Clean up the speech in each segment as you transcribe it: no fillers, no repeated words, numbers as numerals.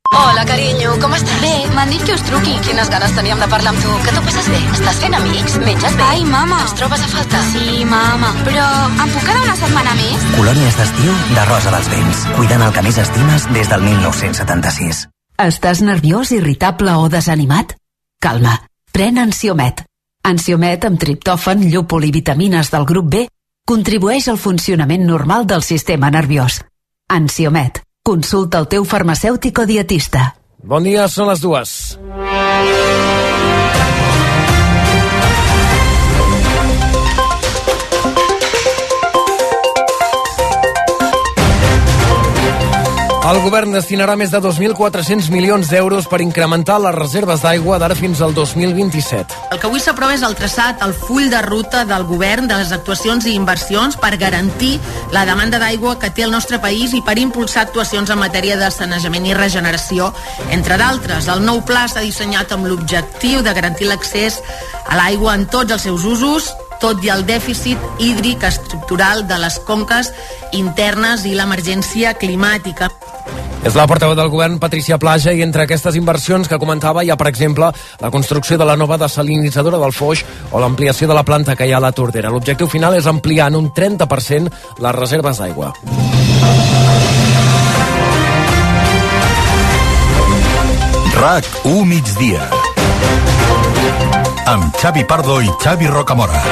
Hola, carinyo, com estàs? Bé, m'han dit que us truqui. Quines ganes teníem de parlar amb tu. Que t'ho passes bé? Estàs fent amics? Menges bé? Ai, mama. Ens trobes a faltar? Sí, mama. Però em puc quedar una setmana més? Colònies d'estiu de Rosa dels Vents. Cuidant el que més estimes des del 1976. Estàs nerviós, irritable o desanimat? Calma. Pren Ansiomet. Ansiomet amb triptòfan, llúpol i vitamines del grup B contribueix al funcionament normal del sistema nerviós. Ansiomet. Consulta el teu farmacèutic o dietista. Bon dia, són les 2. El govern destinarà més de 2.400 milions d'euros per incrementar les reserves d'aigua d'ara fins al 2027. El que avui s'aprova és el traçat, el full de ruta del govern de les actuacions i inversions per garantir la demanda d'aigua que té el nostre país i per impulsar actuacions en matèria de sanejament i regeneració, entre d'altres. El nou pla s'ha dissenyat amb l'objectiu de garantir l'accés a l'aigua en tots els seus usos, tot i el dèficit hídric estructural de les conques internes i l'emergència climàtica. És la portaveu del govern, Patricia Plaja, i entre aquestes inversions que comentava hi ha, per exemple, la construcció de la nova desalinitzadora del Foix o l'ampliació de la planta que hi ha a la Tordera. L'objectiu final és ampliar en un 30% les reserves d'aigua. RAC1 migdia amb Xavi Pardo i Xavi Rocamora.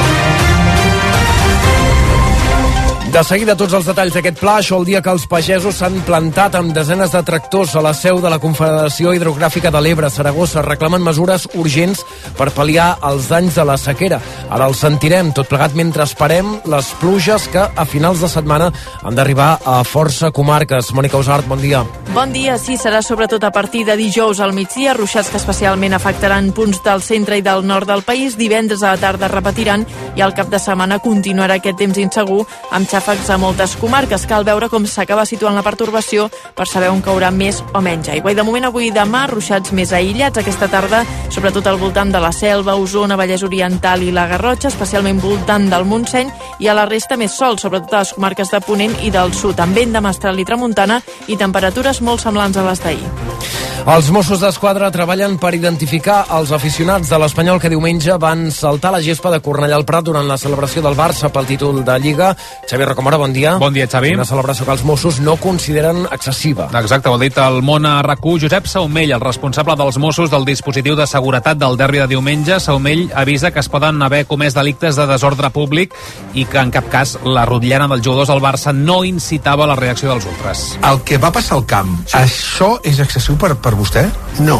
De seguida tots els detalls d'aquest pla, això el dia que els pagesos s'han plantat amb desenes de tractors a la seu de la Confederació Hidrogràfica de l'Ebre, Saragossa, reclamen mesures urgents per pal·liar els danys de la sequera. Ara els sentirem, tot plegat mentre esperem les pluges que a finals de setmana han d'arribar a força comarques. Mònica Usart, bon dia. Bon dia, sí, serà sobretot a partir de dijous al migdia, ruixats que especialment afectaran punts del centre i del nord del país. Divendres a la tarda repetiran i al cap de setmana continuarà aquest temps insegur amb xàfecs a moltes comarques. Cal veure com s'acaba situant la pertorbació per saber on caurà més o menys aigua. I de moment avui i demà, ruixats més aïllats aquesta tarda, sobretot al voltant de la Selva, Osona, Vallès Oriental i la Garrotxa, especialment voltant del Montseny, i a la resta més sol, sobretot a les comarques de Ponent i del Sud, amb vent de mestral i tramuntana i temperatures molt semblants a les d'ahir. Els Mossos d'Esquadra treballen per identificar els aficionats de l'Espanyol que diumenge van saltar la gespa de Cornellà al Prat durant la celebració del Barça pel títol de Lliga. Xavi Rocamora, bon dia. Bon dia, Xavi. Una celebració que els Mossos no consideren excessiva. Exacte, ho ha dit el món a RAC1. Josep Saumell, el responsable dels Mossos del dispositiu de seguretat del derbi de diumenge. Saumell avisa que es poden haver comès delictes de desordre públic i que en cap cas la rotllana dels jugadors del Barça no incitava la reacció dels ultres. El que va passar al camp, sí. Això és excessiu per vostè? No.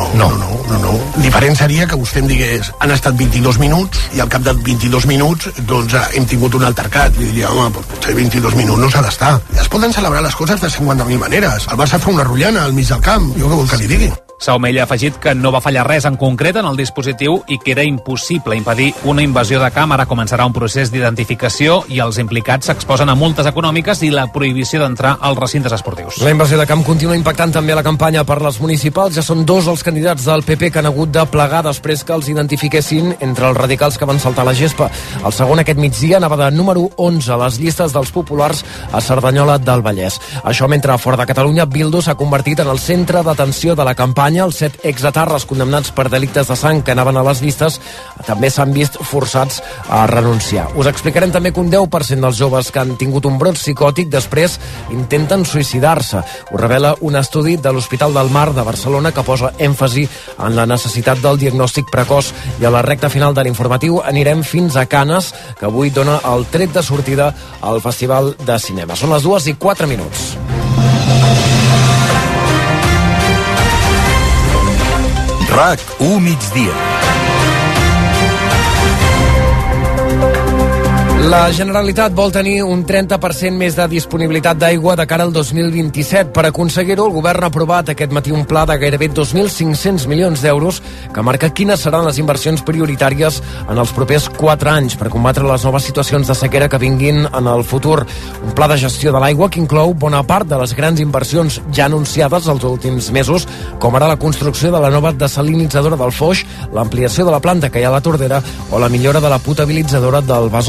Diferent seria que vostè em digués han estat 22 minuts i al cap de 22 minuts doncs hem tingut un altercat i diria, home, potser 22 minuts no s'ha d'estar. Es poden celebrar les coses de 50.000 maneres. El Barça fa una rotllana al mig del camp, jo què vol que li digui? Saumell ha afegit que no va fallar res en concret en el dispositiu i que era impossible impedir una invasió de camp. Ara començarà un procés d'identificació i els implicats s'exposen a multes econòmiques i la prohibició d'entrar als recintes esportius. La invasió de camp continua impactant també la campanya per les municipals. Ja són 2 els candidats del PP que han hagut de plegar després que els identifiquessin entre els radicals que van saltar la gespa. El segon aquest migdia anava de número 11 a les llistes dels populars a Cerdanyola del Vallès. Això mentre fora de Catalunya Bildu s'ha convertit en el centre d'atenció de la campanya. Els 7 exetarres condemnats per delictes de sang que anaven a les llistes també s'han vist forçats a renunciar. Us explicarem també que un 10% dels joves que han tingut un brot psicòtic després intenten suïcidar-se. Ho revela un estudi de l'Hospital del Mar de Barcelona que posa èmfasi en la necessitat del diagnòstic precoç. I a la recta final de l'informatiu anirem fins a Canes, que avui dona el tret de sortida al Festival de Cinema. Són les 2:04. RAC1 migdia. La Generalitat vol tenir un 30% més de disponibilitat d'aigua de cara al 2027. Per aconseguir-ho, el govern ha aprovat aquest matí un pla de gairebé 2.500 milions d'euros que marca quines seran les inversions prioritàries en els propers 4 anys per combatre les noves situacions de sequera que vinguin en el futur. Un pla de gestió de l'aigua que inclou bona part de les grans inversions ja anunciades els últims mesos, com ara la construcció de la nova desalinitzadora del Foix, l'ampliació de la planta que hi ha a la Tordera o la millora de la potabilitzadora del Besòs. El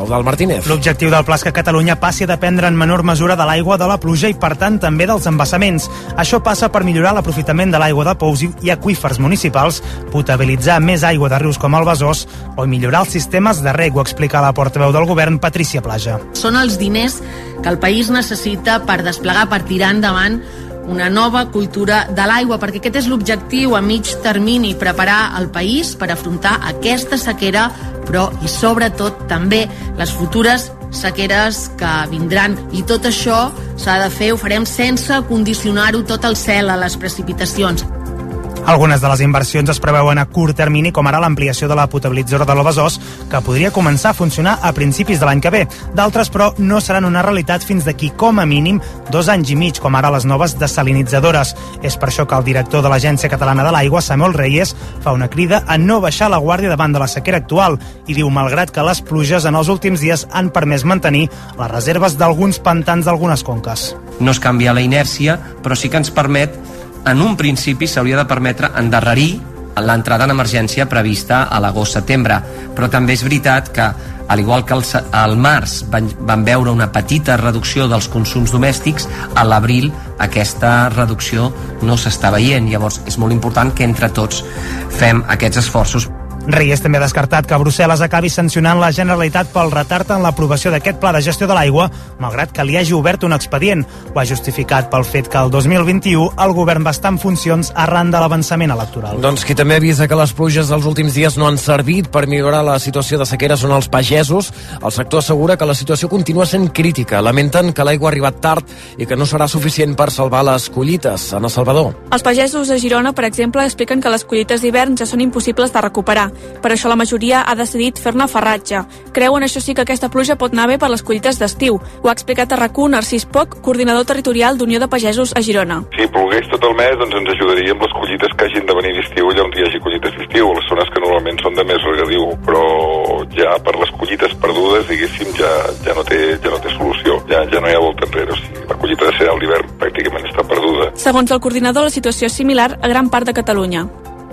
Eudald Martínez. L'objectiu del pla és que Catalunya passi a dependre en menor mesura de l'aigua de la pluja i, per tant, també dels embassaments. Això passa per millorar l'aprofitament de l'aigua de pous i aqüífers municipals, potabilitzar més aigua de rius com el Besòs o millorar els sistemes de reg, ho explica la portaveu del govern, Patrícia Plaja. Són els diners que el país necessita per desplegar, per tirar endavant una nova cultura de l'aigua, perquè aquest és l'objectiu a mig termini, preparar el país per afrontar aquesta sequera, però i sobretot també les futures sequeres que vindran. I tot això s'ha de fer, ho farem sense condicionar-ho tot el cel a les precipitacions. Algunes de les inversions es preveuen a curt termini, com ara l'ampliació de la potabilitzadora de l'Obesòs, que podria començar a funcionar a principis de l'any que ve. D'altres, però, no seran una realitat fins d'aquí, com a mínim, 2 anys i mig, com ara les noves desalinitzadores. És per això que el director de l'Agència Catalana de l'Aigua, Samuel Reyes, fa una crida a no baixar la guàrdia davant de la sequera actual i diu, malgrat que les pluges en els últims dies han permès mantenir les reserves d'alguns pantans d'algunes conques. No es canvia la inèrcia, però sí que ens permet, en un principi s'hauria de permetre endarrerir l'entrada en emergència prevista a l'agost-setembre, però també és veritat que, al igual que al març van veure una petita reducció dels consums domèstics, a l'abril aquesta reducció no s'està veient. Llavors és molt important que entre tots fem aquests esforços. Reyes també ha descartat que Brussel·les acabi sancionant la Generalitat pel retard en l'aprovació d'aquest pla de gestió de l'aigua, malgrat que li hagi obert un expedient. Ho ha justificat pel fet que el 2021 el govern va estar en funcions arran de l'avançament electoral. Doncs qui també avisa que les pluges dels últims dies no han servit per millorar la situació de sequera són els pagesos. El sector assegura que la situació continua sent crítica. Lamenten que l'aigua ha arribat tard i que no serà suficient per salvar les collites. Ana Salvador. Els pagesos de Girona, per exemple, expliquen que les collites d'hivern ja són impossibles de recuperar. Per això la majoria ha decidit fer-ne farratge. Creuen, això sí, que aquesta pluja pot anar bé per les collites d'estiu. Ho ha explicat a RAC1 Narcís Poch, coordinador territorial d'Unió de Pagesos a Girona. Si plogués tot el mes, doncs ens ajudaria amb les collites que hagin de venir d'estiu, allà on hi hagi collites d'estiu, les zones que normalment són de més regadiu, però ja per les collites perdudes, diguéssim, ja no té solució, ja no hi ha volta enrere. O sigui, la collita de cereal d'hivern pràcticament està perduda. Segons el coordinador, la situació és similar a gran part de Catalunya.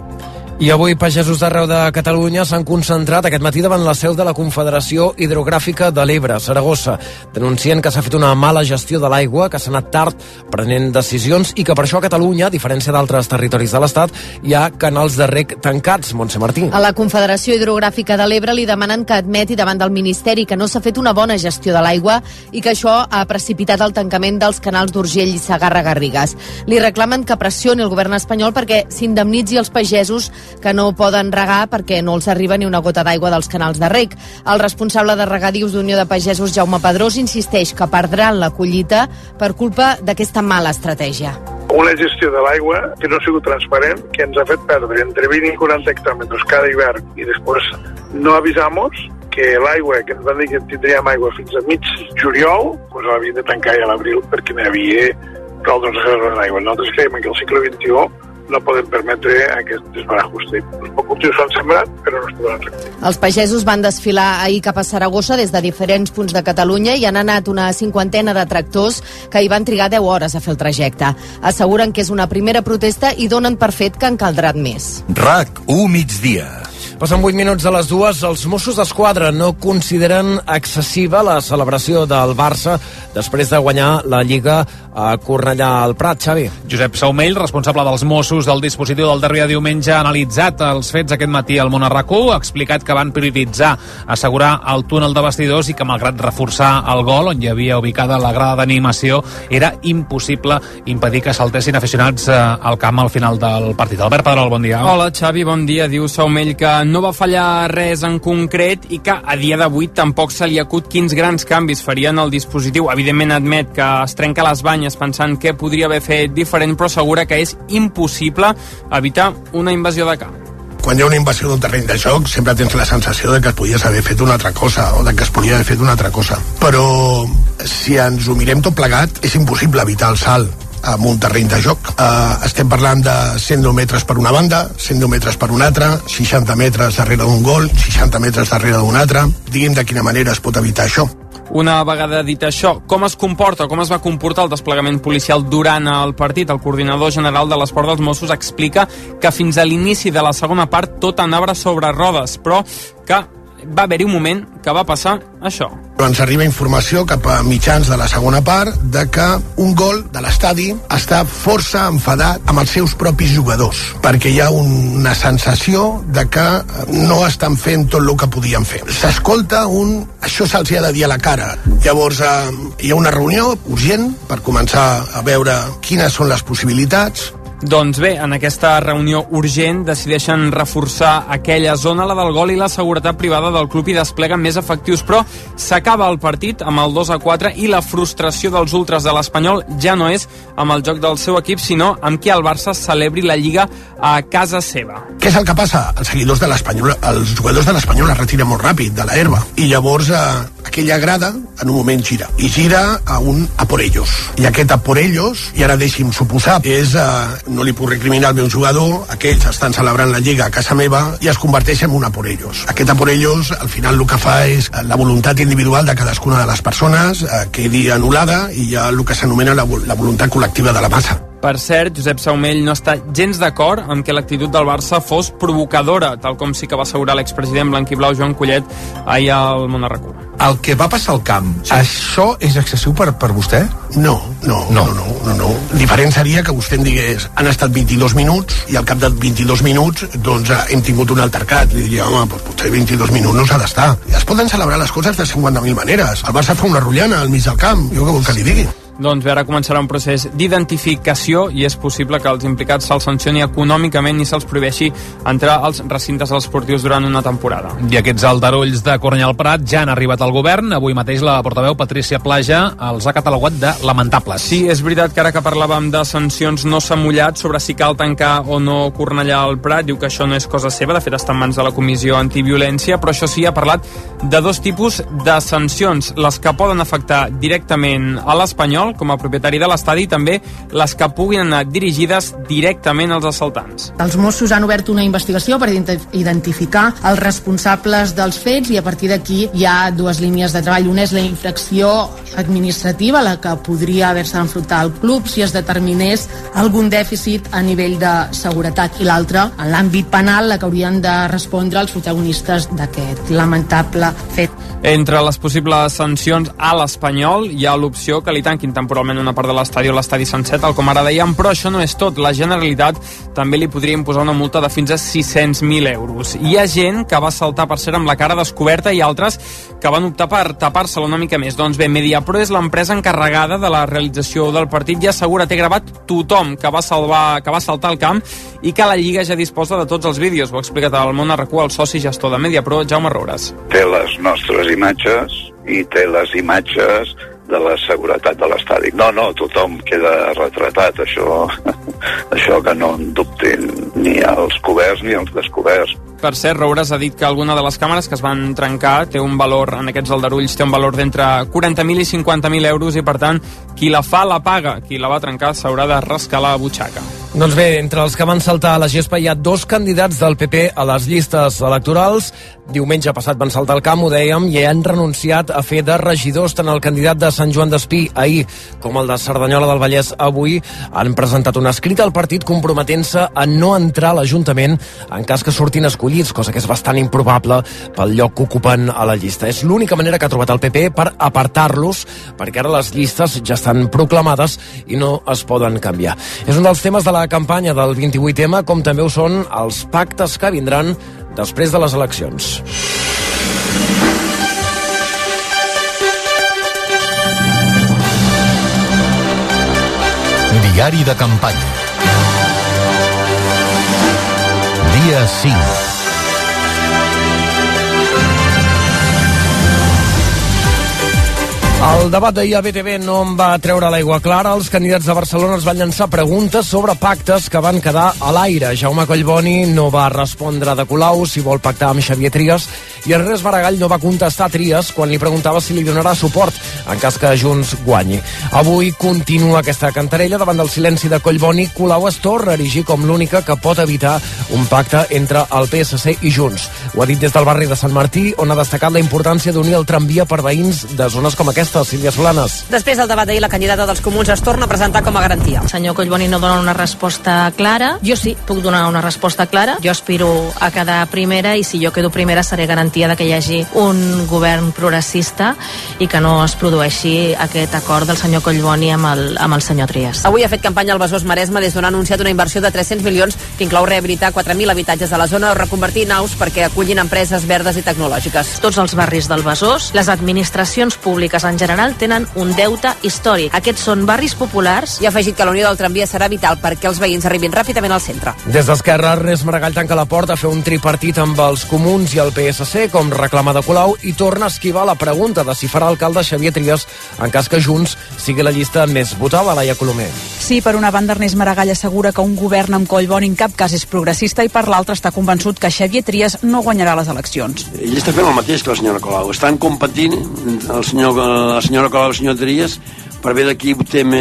I avui pagesos d'arreu de Catalunya s'han concentrat aquest matí davant la seu de la Confederació Hidrogràfica de l'Ebre, Saragossa. Denuncien que s'ha fet una mala gestió de l'aigua, que s'ha anat tard prenent decisions i que per això a Catalunya, a diferència d'altres territoris de l'Estat, hi ha canals de reg tancats. Montse Martí. A la Confederació Hidrogràfica de l'Ebre li demanen que admeti davant del Ministeri que no s'ha fet una bona gestió de l'aigua i que això ha precipitat el tancament dels canals d'Urgell i Segarra-Garrigues. Li reclamen que pressioni el govern espanyol perquè s'indemnitzi els pagesos que no poden regar perquè no els arriba ni una gota d'aigua dels canals de reg. El responsable de regadius d'Unió de Pagesos, Jaume Pedrós, insisteix que perdran la collita per culpa d'aquesta mala estratègia. Una gestió de l'aigua que no ha sigut transparent, que ens ha fet perdre entre 20 i 40 hectòmetres cada hivern i després no avisamos que l'aigua, que ens van dir que tindríem aigua fins a mig juliol, doncs l'havien de tancar ja a l'abril perquè no hi havia prou reserves d'aigua. Nosaltres creiem que al segle XXI no podem permetre aquest desbarajuste. Els cultius s'han sembrat, però no es podran recollir. Els pagesos van desfilar ahir cap a Saragossa des de diferents punts de Catalunya i han anat una 50 de tractors que hi van trigar 10 hores a fer el trajecte. Asseguren que és una primera protesta i donen per fet que en caldran més. RAC1 migdia. Passen 8 minuts de les 2. Els Mossos d'Esquadra no consideren excessiva la celebració del Barça després de guanyar la Lliga a Cornellà al Prat. Xavi. Josep Saumell, responsable dels Mossos del dispositiu del darrer diumenge, ha analitzat els fets aquest matí al Món a RAC1, ha explicat que van prioritzar assegurar el túnel de vestidors i que, malgrat reforçar el gol, on hi havia ubicada la grada d'animació, era impossible impedir que saltessin aficionats al camp al final del partit. Albert Pedrol, bon dia. Hola, Xavi, bon dia. Diu Saumell que no va fallar res en concret i que a dia d'avui tampoc se li acut quins grans canvis farien el dispositiu. Evidentment admet que es trenca les banyes pensant què podria haver fet diferent, però assegura que és impossible evitar una invasió de camp. Quan hi ha una invasió d'un terreny de joc sempre tens la sensació de que es podies haver fet una altra cosa o de que es podia haver fet una altra cosa, però si ens ho mirem tot plegat és impossible evitar el salt amb un terreny de joc. Estem parlant de 110 metres per una banda, 110 metres per una altra, 60 metres darrere d'un gol, 60 metres darrere d'un altre. Digui'm de quina manera es pot evitar això. Una vegada dit això, com es comporta, com es va comportar el desplegament policial durant el partit? El coordinador general de l'Esport dels Mossos explica que fins a l'inici de la segona part tot anava sobre rodes, però que va haver-hi un moment que va passar això. Ens arriba informació cap a mitjans de la segona part de que un gol de l'estadi està força enfadat amb els seus propis jugadors, perquè hi ha una sensació de que no estan fent tot el que podien fer. S'escolta això se'ls ha de dir a la cara. Llavors hi ha una reunió urgent per començar a veure quines són les possibilitats. Doncs bé, en aquesta reunió urgent decideixen reforçar aquella zona, la del gol i la seguretat privada del club, i despleguen més efectius, però s'acaba el partit amb el 2-4 i la frustració dels ultras de l'Espanyol ja no és amb el joc del seu equip, sinó amb qui el Barça celebri la Lliga a casa seva. Què és el que passa? Els seguidors de l'Espanyol, els jugadors de l'Espanyol es retiren molt ràpid de la herba, i llavors aquella grada en un moment gira, i gira a por ellos. I aquest a por ellos, i ara deixi'm suposar, no li puc recriminar al meu jugador, aquells estan celebrant la Lliga a casa meva i es converteix en un a por ellos. Aquest a por ellos, al final el que fa és la voluntat individual de cadascuna de les persones quedi anul·lada, i hi ha el que s'anomena la voluntat col·lectiva de la massa. Per cert, Josep Saumell no està gens d'acord amb que l'actitud del Barça fos provocadora, tal com sí que va assegurar l'expresident blanquiblau Joan Collet ahir al Món a RAC1. El que va passar al camp, això és excessiu per vostè? No. Diferent seria que vostè em digués han estat 22 minuts i al cap de 22 minuts doncs hem tingut un altercat. Li diria, home, potser 22 minuts no s'ha d'estar. Es poden celebrar les coses de 50.000 maneres. El Barça fa una rotllana al mig del camp. Jo què vol que li digui? Doncs bé, ara començarà un procés d'identificació i és possible que els implicats se'ls sancioni econòmicament i se'ls prohibeixi entrar als recintes esportius durant una temporada. I aquests aldarulls de Cornellà al Prat ja han arribat al govern. Avui mateix la portaveu Patrícia Plaja els ha catalogat de lamentables. Sí, és veritat que ara que parlàvem de sancions no s'ha mullat sobre si cal tancar o no Cornellà al Prat. Diu que això no és cosa seva, de fet està en mans de la Comissió Antiviolència, però això sí, ha parlat de dos tipus de sancions, les que poden afectar directament a l'Espanyol com a propietari de l'estadi i també les que puguin anar dirigides directament als assaltants. Els Mossos han obert una investigació per identificar els responsables dels fets i a partir d'aquí hi ha dues línies de treball. Una és la infracció administrativa, la que podria haver-se d'enfrontar al club si es determinés algun dèficit a nivell de seguretat, i l'altra, en l'àmbit penal, la que haurien de respondre els protagonistes d'aquest lamentable fet. Entre les possibles sancions a l'Espanyol hi ha l'opció que li tanquin temporalment una part de l'estadi o l'estadi sencer, tal com ara dèiem, però això no és tot. La Generalitat també li podria imposar una multa de fins a 600.000 euros. Hi ha gent que va saltar per ser amb la cara descoberta i altres que van optar per tapar-se-la una mica més. Doncs bé, Mediapro és l'empresa encarregada de la realització del partit i assegura té gravat tothom que va saltar al camp i que la Lliga ja disposa de tots els vídeos. Ho ha explicat al Món a RAC1 el soci gestor de Mediapro, Jaume Roures. Té les nostres imatges i té les imatges de la seguretat de l'estadi. No, tothom queda retratat, això que no en dubtin ni els coberts ni els descoberts. Per cert, Roures ha dit que alguna de les càmeres que es van trencar té un valor, en aquests aldarulls, té un valor d'entre 40.000 i 50.000 euros i, per tant, qui la fa la paga. Qui la va trencar s'haurà de rascar la butxaca. Doncs bé, entre els que van saltar a la gespa hi ha dos candidats del PP a les llistes electorals. Diumenge passat van saltar al camp, ho dèiem, i han renunciat a fer de regidors. Tant el candidat de Sant Joan d'Espí ahir com el de Cerdanyola del Vallès avui han presentat un escrit al partit comprometent-se a no entrar a l'Ajuntament en cas que surtin escollits, cosa que és bastant improbable pel lloc que ocupen a la llista. És l'única manera que ha trobat el PP per apartar-los, perquè ara les llistes ja estan proclamades i no es poden canviar. És un dels temes de la campanya del 28M, com també ho són els pactes que vindran després de les eleccions. Diari de campanya. Dia 5. El debat d'ahir a BTV no en va treure l'aigua clara. Els candidats de Barcelona es van llançar preguntes sobre pactes que van quedar a l'aire. Jaume Collboni no va respondre de Colau si vol pactar amb Xavier Trias i Ernest Maragall no va contestar a Trias quan li preguntava si li donarà suport en cas que Junts guanyi. Avui continua aquesta cantarella. Davant del silenci de Collboni, Colau es torna a erigir com l'única que pot evitar un pacte entre el PSC i Junts. Ho ha dit des del barri de Sant Martí, on ha destacat la importància d'unir el tramvia per veïns de zones com aquesta, aquesta, Sílvia Solanes. Després del debat d'ahir, la candidata dels Comuns es torna a presentar com a garantia. El senyor Collboni no dona una resposta clara. Jo sí, puc donar una resposta clara. Jo aspiro a quedar primera i si jo quedo primera seré garantia de que hi hagi un govern progressista i que no es produeixi aquest acord del senyor Collboni amb el senyor Trias. Avui ha fet campanya al Besòs Maresme des d'on ha anunciat una inversió de 300 milions que inclou rehabilitar 4.000 habitatges de la zona o reconvertir naus perquè acullin empreses verdes i tecnològiques. Tots els barris del Besòs, les administracions públiques en general tenen un deute històric. Aquests són barris populars. I ha afegit que la unió del tramvia serà vital perquè els veïns arribin ràpidament al centre. Des d'Esquerra, Ernest Maragall tanca la porta a fer un tripartit amb els Comuns i el PSC, com reclama de Colau, i torna a esquivar la pregunta de si farà alcalde Xavier Trias en cas que Junts sigui la llista més votada, Laia Colomer. Sí, per una banda, Ernest Maragall assegura que un govern amb Collboni en cap cas és progressista i per l'altra està convençut que Xavier Trias no guanyarà les eleccions. Ell està fent el mateix que la senyora Colau. Estan competint la senyora Colau i el senyor Trias per veure qui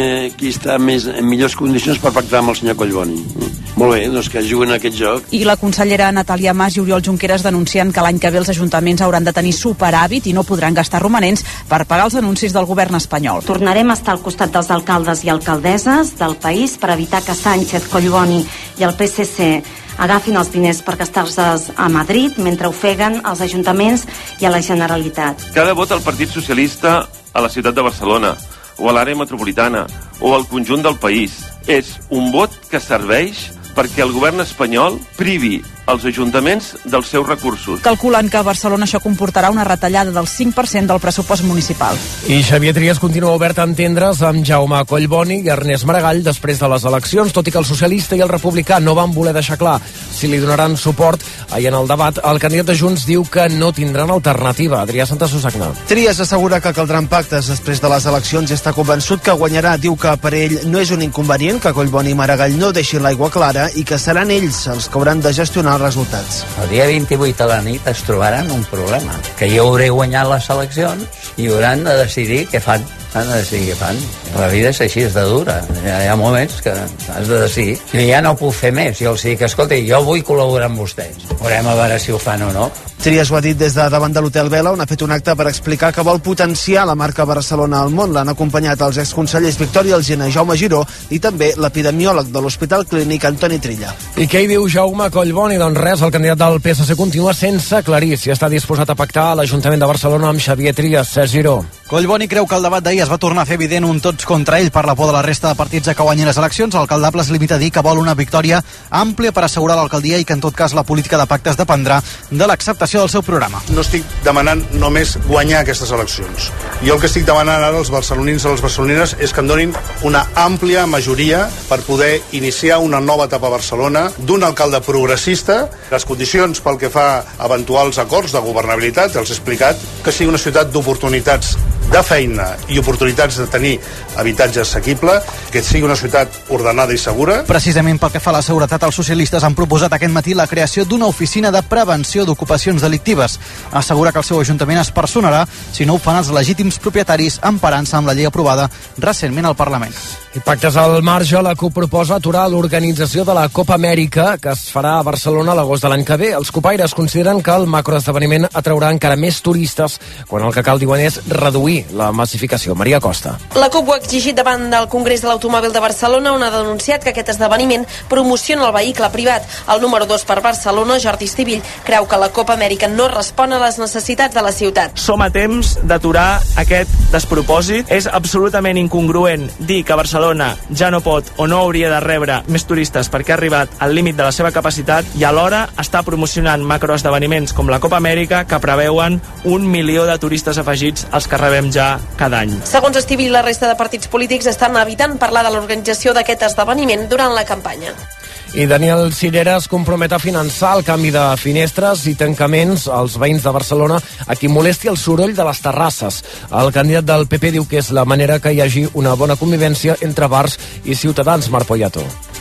està en millors condicions per pactar amb el senyor Collboni. Molt bé, doncs que juguen a aquest joc. I la consellera Natàlia Mas i Oriol Junqueras denuncien que l'any que ve els ajuntaments hauran de tenir superàvit i no podran gastar romanents per pagar els anuncis del govern espanyol. Tornarem a estar al costat dels alcaldes i alcaldesses del país per evitar que Sánchez, Collboni i el PSC agafin els diners per gastar-se a Madrid mentre ofeguen als ajuntaments i a la Generalitat. Cada vot al Partit Socialista a la ciutat de Barcelona o a l'àrea metropolitana o al conjunt del país és un vot que serveix perquè el govern espanyol privi els ajuntaments dels seus recursos. Calculen que a Barcelona això comportarà una retallada del 5% del pressupost municipal. I Xavier Trias continua obert a entendre's amb Jaume Collboni i Ernest Maragall després de les eleccions, tot i que el socialista i el republicà no van voler deixar clar si li donaran suport. Ahir en el debat, el candidat de Junts diu que no tindran alternativa. Adrià Santasusagna. Trias assegura que caldran pactes després de les eleccions i està convençut que guanyarà. Diu que per ell no és un inconvenient que Collboni i Maragall no deixin l'aigua clara i que seran ells els que hauran de gestionar els resultats. El dia 28 a la nit es trobaran un problema, que jo hauré guanyat les eleccions i hauran de decidir què fan. Han de decidir què fan. La vida és així, és de dura. Hi ha moments que has de decidir. Jo ja no puc fer més. Jo els dic, escolta, jo vull col·laborar amb vostès. Veurem a veure si ho fan o no. Trias ho ha dit des de davant de l'Hotel Vela, on ha fet un acte per explicar que vol potenciar la marca Barcelona al món. L'han acompanyat els exconsellers Victòria Alsina i Jaume Giró i també l'epidemiòleg de l'Hospital Clínic Antoni Trilla. I què hi diu Jaume Collboni? Doncs res, el candidat del PSC continua sense aclarir si està disposat a pactar a l'Ajuntament de Barcelona amb Xavier Trias. Sergi Giró. Collboni creu que el debat d'ahir es va tornar a fer evident un tots contra ell per la por de la resta de partits a que guanyin les eleccions. L'alcaldable es limita a dir que vol una victòria àmplia per assegurar l'alcaldia i que en tot cas la política de pactes dependrà de l'acceptació del seu programa. No estic demanant només guanyar aquestes eleccions. Jo el que estic demanant ara als barcelonins i a les barcelonines és que em donin una àmplia majoria per poder iniciar una nova etapa a Barcelona d'un alcalde progressista. Les condicions pel que fa a eventuals acords de governabilitat, els he explicat, que sigui una ciutat d'oportunitats de feina i oportunitats de tenir habitatge assequible, que sigui una ciutat ordenada i segura. Precisament pel que fa a la seguretat, els socialistes han proposat aquest matí la creació d'una oficina de prevenció d'ocupacions delictives. Assegura que el seu ajuntament es personarà si no ho fan els legítims propietaris, emparant-se amb la llei aprovada recentment al Parlament. I pactes al marge, la CUP proposa aturar l'organització de la Copa Amèrica, que es farà a Barcelona a l'agost de l'any que ve. Els copaires consideren que el macroesdeveniment atraurà encara més turistes, quan el que cal, diuen, és reduir la massificació. Maria Costa. La CUP ho ha exigit davant del Congrés de l'Automòbil de Barcelona, on ha denunciat que aquest esdeveniment promociona el vehicle privat. El número 2 per Barcelona, Jordi Estivill, creu que la Copa Amèrica no respon a les necessitats de la ciutat. Som a temps d'aturar aquest despropòsit. És absolutament incongruent dir que Barcelona ja no pot o no hauria de rebre més turistes perquè ha arribat al límit de la seva capacitat i alhora està promocionant macroesdeveniments com la Copa Amèrica que preveuen 1 milió de turistes afegits als que rebem ja cada any. Segons Estivill, la resta de partits polítics estan evitant parlar de l'organització d'aquest esdeveniment durant la campanya. I Daniel Sirera es compromet a finançar el canvi de finestres i tancaments als veïns de Barcelona a qui molesti el soroll de les terrasses. El candidat del PP diu que és la manera que hi hagi una bona convivència entre bars i ciutadans. Marc Poyato.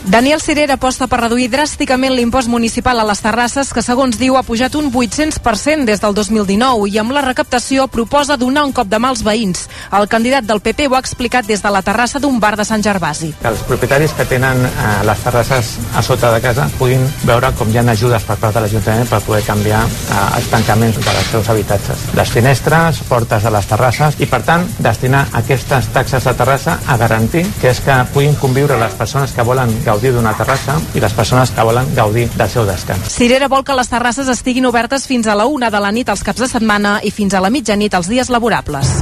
Daniel Sirera aposta per reduir dràsticament l'impost municipal a les terrasses, que segons diu ha pujat un 800% des del 2019, i amb la recaptació proposa donar un cop de mà als veïns. El candidat del PP ho ha explicat des de la terrassa d'un bar de Sant Gervasi. Que els propietaris que tenen les terrasses a sota de casa puguin veure com hi ha ajudes per part de l'Ajuntament per poder canviar els tancaments dels seus habitatges. Les finestres, portes de les terrasses, i per tant destinar aquestes taxes de terrassa a garantir que és que puguin conviure les persones que volen gaudir d'una terrassa i les persones que volen gaudir del seu descans. Sirera vol que les terrasses estiguin obertes fins a la 1 de la nit els caps de setmana i fins a la mitjanit els dies laborables.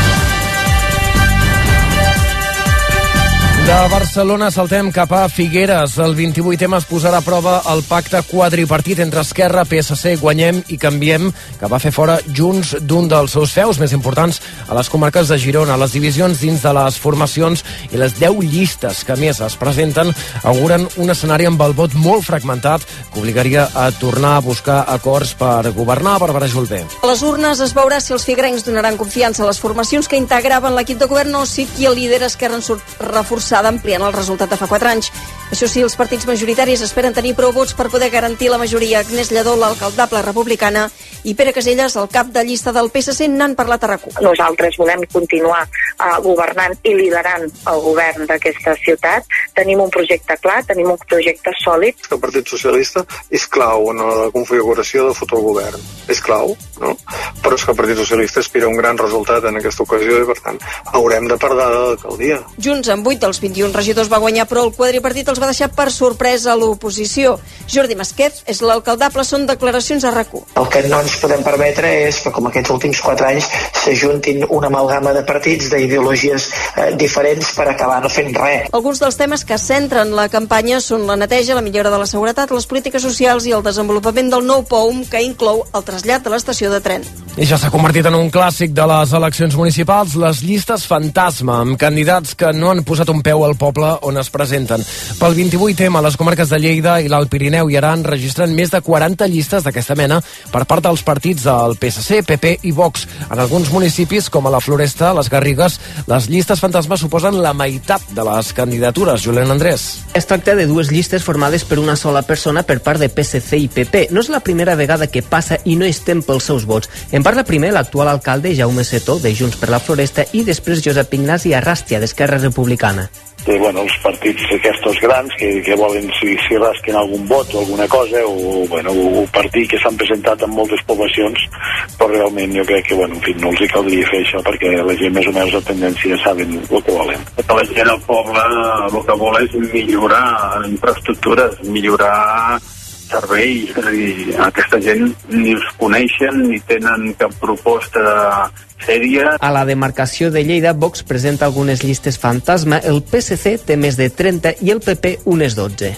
De Barcelona saltem cap a Figueres. El 28M es posarà a prova el pacte quadripartit entre Esquerra, PSC, Guanyem i Canviem, que va fer fora Junts d'un dels seus feus més importants a les comarques de Girona. Les divisions dins de les formacions i les 10 llistes que més es presenten auguren un escenari amb el vot molt fragmentat que obligaria a tornar a buscar acords per governar. Bàrbara Julbé. A les urnes es veurà si els figuerencs donaran confiança a les formacions que integraven l'equip de govern o si qui el lidera Esquerra en surt reforçada ampliant el resultat de fa 4 anys. Això sí, els partits majoritaris esperen tenir prou vots per poder garantir la majoria. Agnès Lledó, l'alcaldable republicana, i Pere Caselles, el cap de llista del PSC, n'han parlat a RAC1. Nosaltres volem continuar governant i liderant el govern d'aquesta ciutat. Tenim un projecte clar, tenim un projecte sòlid. El Partit Socialista és clau en la configuració del futur govern. És clau, no? Però és que el Partit Socialista aspira a un gran resultat en aquesta ocasió i, per tant, haurem de perdre l'alcaldia. Junts amb 8 dels 21 regidors va guanyar, però el quadripartit els va deixar per sorpresa a l'oposició. Jordi Masquet és l'alcaldable, són declaracions a RAC1. El que no ens podem permetre és que, com aquests últims 4 anys, s'ajuntin una amalgama de partits d'ideologies diferents per acabar no fent res. Alguns dels temes que centren la campanya són la neteja, la millora de la seguretat, les polítiques socials i el desenvolupament del nou POUM, que inclou el trasllat de l'estació de tren. I ja s'ha convertit en un clàssic de les eleccions municipals, les llistes fantasma, amb candidats que no han posat un peu al poble on es presenten. Pel 28M, les comarques de Lleida i l'Alt Pirineu i Aran registren més de 40 llistes d'aquesta mena per part dels partits del PSC, PP i Vox. En alguns municipis, com a la Floresta, les Garrigues, les llistes fantasma suposen la meitat de les candidatures. Julián Andrés. Es tracta de dues llistes formades per una sola persona per part de PSC i PP. No és la primera vegada que passa i no es tem pels seus vots. En parla primer l'actual alcalde Jaume Setó, de Junts per la Floresta, i després Josep Ignasi Arrastia, d'Esquerra Republicana. Els partits aquests grans que volen si rasquen algun vot o alguna cosa, o un partit que s'han presentat en moltes poblacions, però realment jo crec que no els hi caldria fer això, perquè la gent més o menys de tendència saben el que volen. La gent al poble el que vol és millorar infraestructures, millorar serveis, és a dir, aquesta gent ni els coneixen ni tenen cap proposta sèria. A la demarcació de Lleida, Vox presenta algunes llistes fantasma, el PSC té més de 30 i el PP unes 12.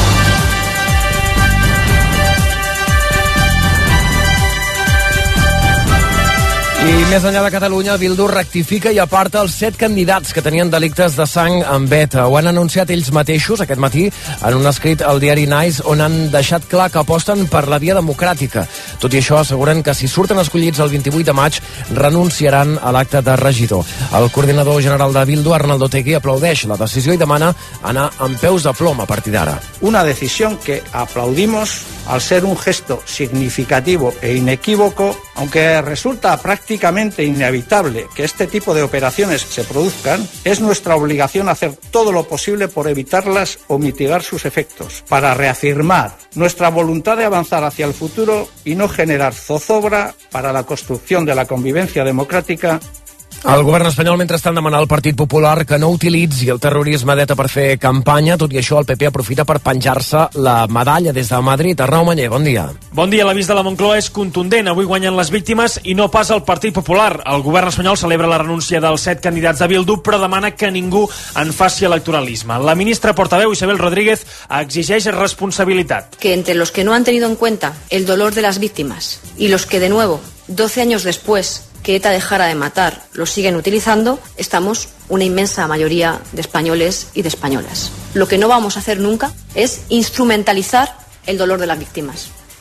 I més enllà de Catalunya, Bildu rectifica i aparta els 7 candidats que tenien delictes de sang en veta. Ho han anunciat ells mateixos aquest matí en un escrit al diari Nice, on han deixat clar que aposten per la via democràtica. Tot i això, asseguren que si surten escollits el 28 de maig, renunciaran a l'acte de regidor. El coordinador general de Bildu, Arnaldo Tegui, aplaudeix la decisió i demana anar amb peus de plom a partir d'ara. Una decisión que aplaudimos al ser un gesto significativo e inequívoco, aunque resulta prácticamente inevitable que este tipo de operaciones se produzcan, es nuestra obligación hacer todo lo posible por evitarlas o mitigar sus efectos, para reafirmar nuestra voluntad de avanzar hacia el futuro y no generar zozobra para la construcción de la convivencia democrática. El govern espanyol, mentrestant, demana al Partit Popular que no utilitzi el terrorisme d'ETA per fer campanya. Tot i això, el PP aprofita per penjar-se la medalla des de Madrid. Arnau Manyer, bon dia. Bon dia. L'avís de la Moncloa és contundent. Avui guanyen les víctimes i no pas el Partit Popular. El govern espanyol celebra la renúncia dels 7 candidats de Bildu, però demana que ningú en faci electoralisme. La ministra portaveu, Isabel Rodríguez, exigeix responsabilitat. Que entre los que no han tenido en cuenta el dolor de las víctimas y los que de nuevo, 12 años después que ETA dejara de matar, lo siguen utilizando, estamos una inmensa mayoría de españoles y de españolas. Lo que no vamos a hacer nunca es instrumentalizar el dolor de las víctimas.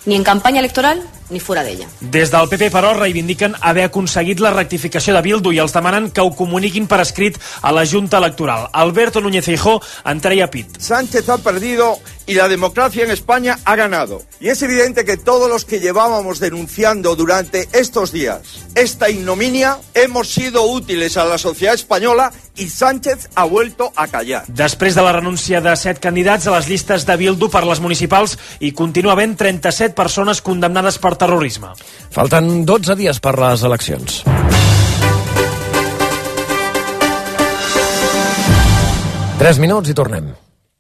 ni en campaña electoral ni fuera d'ella. Des del PP, però, reivindiquen haver aconseguit la rectificació de Bildu i els demanen que ho comuniquin per escrit a la Junta Electoral. Alberto Núñez Feijóo en treia pit. Sánchez ha perdido y la democracia en España ha ganado. Y es evidente que todos los que llevábamos denunciando durante estos días esta ignominia hemos sido útiles a la sociedad española y Sánchez ha vuelto a callar. Després de la renúncia de 7 candidats a les llistes de Bildu per les municipals, hi continua havent 37 persones condemnades per terrorisme. Falten 12 dies per les eleccions. Tres minuts i tornem.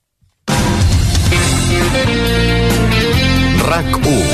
RAC1.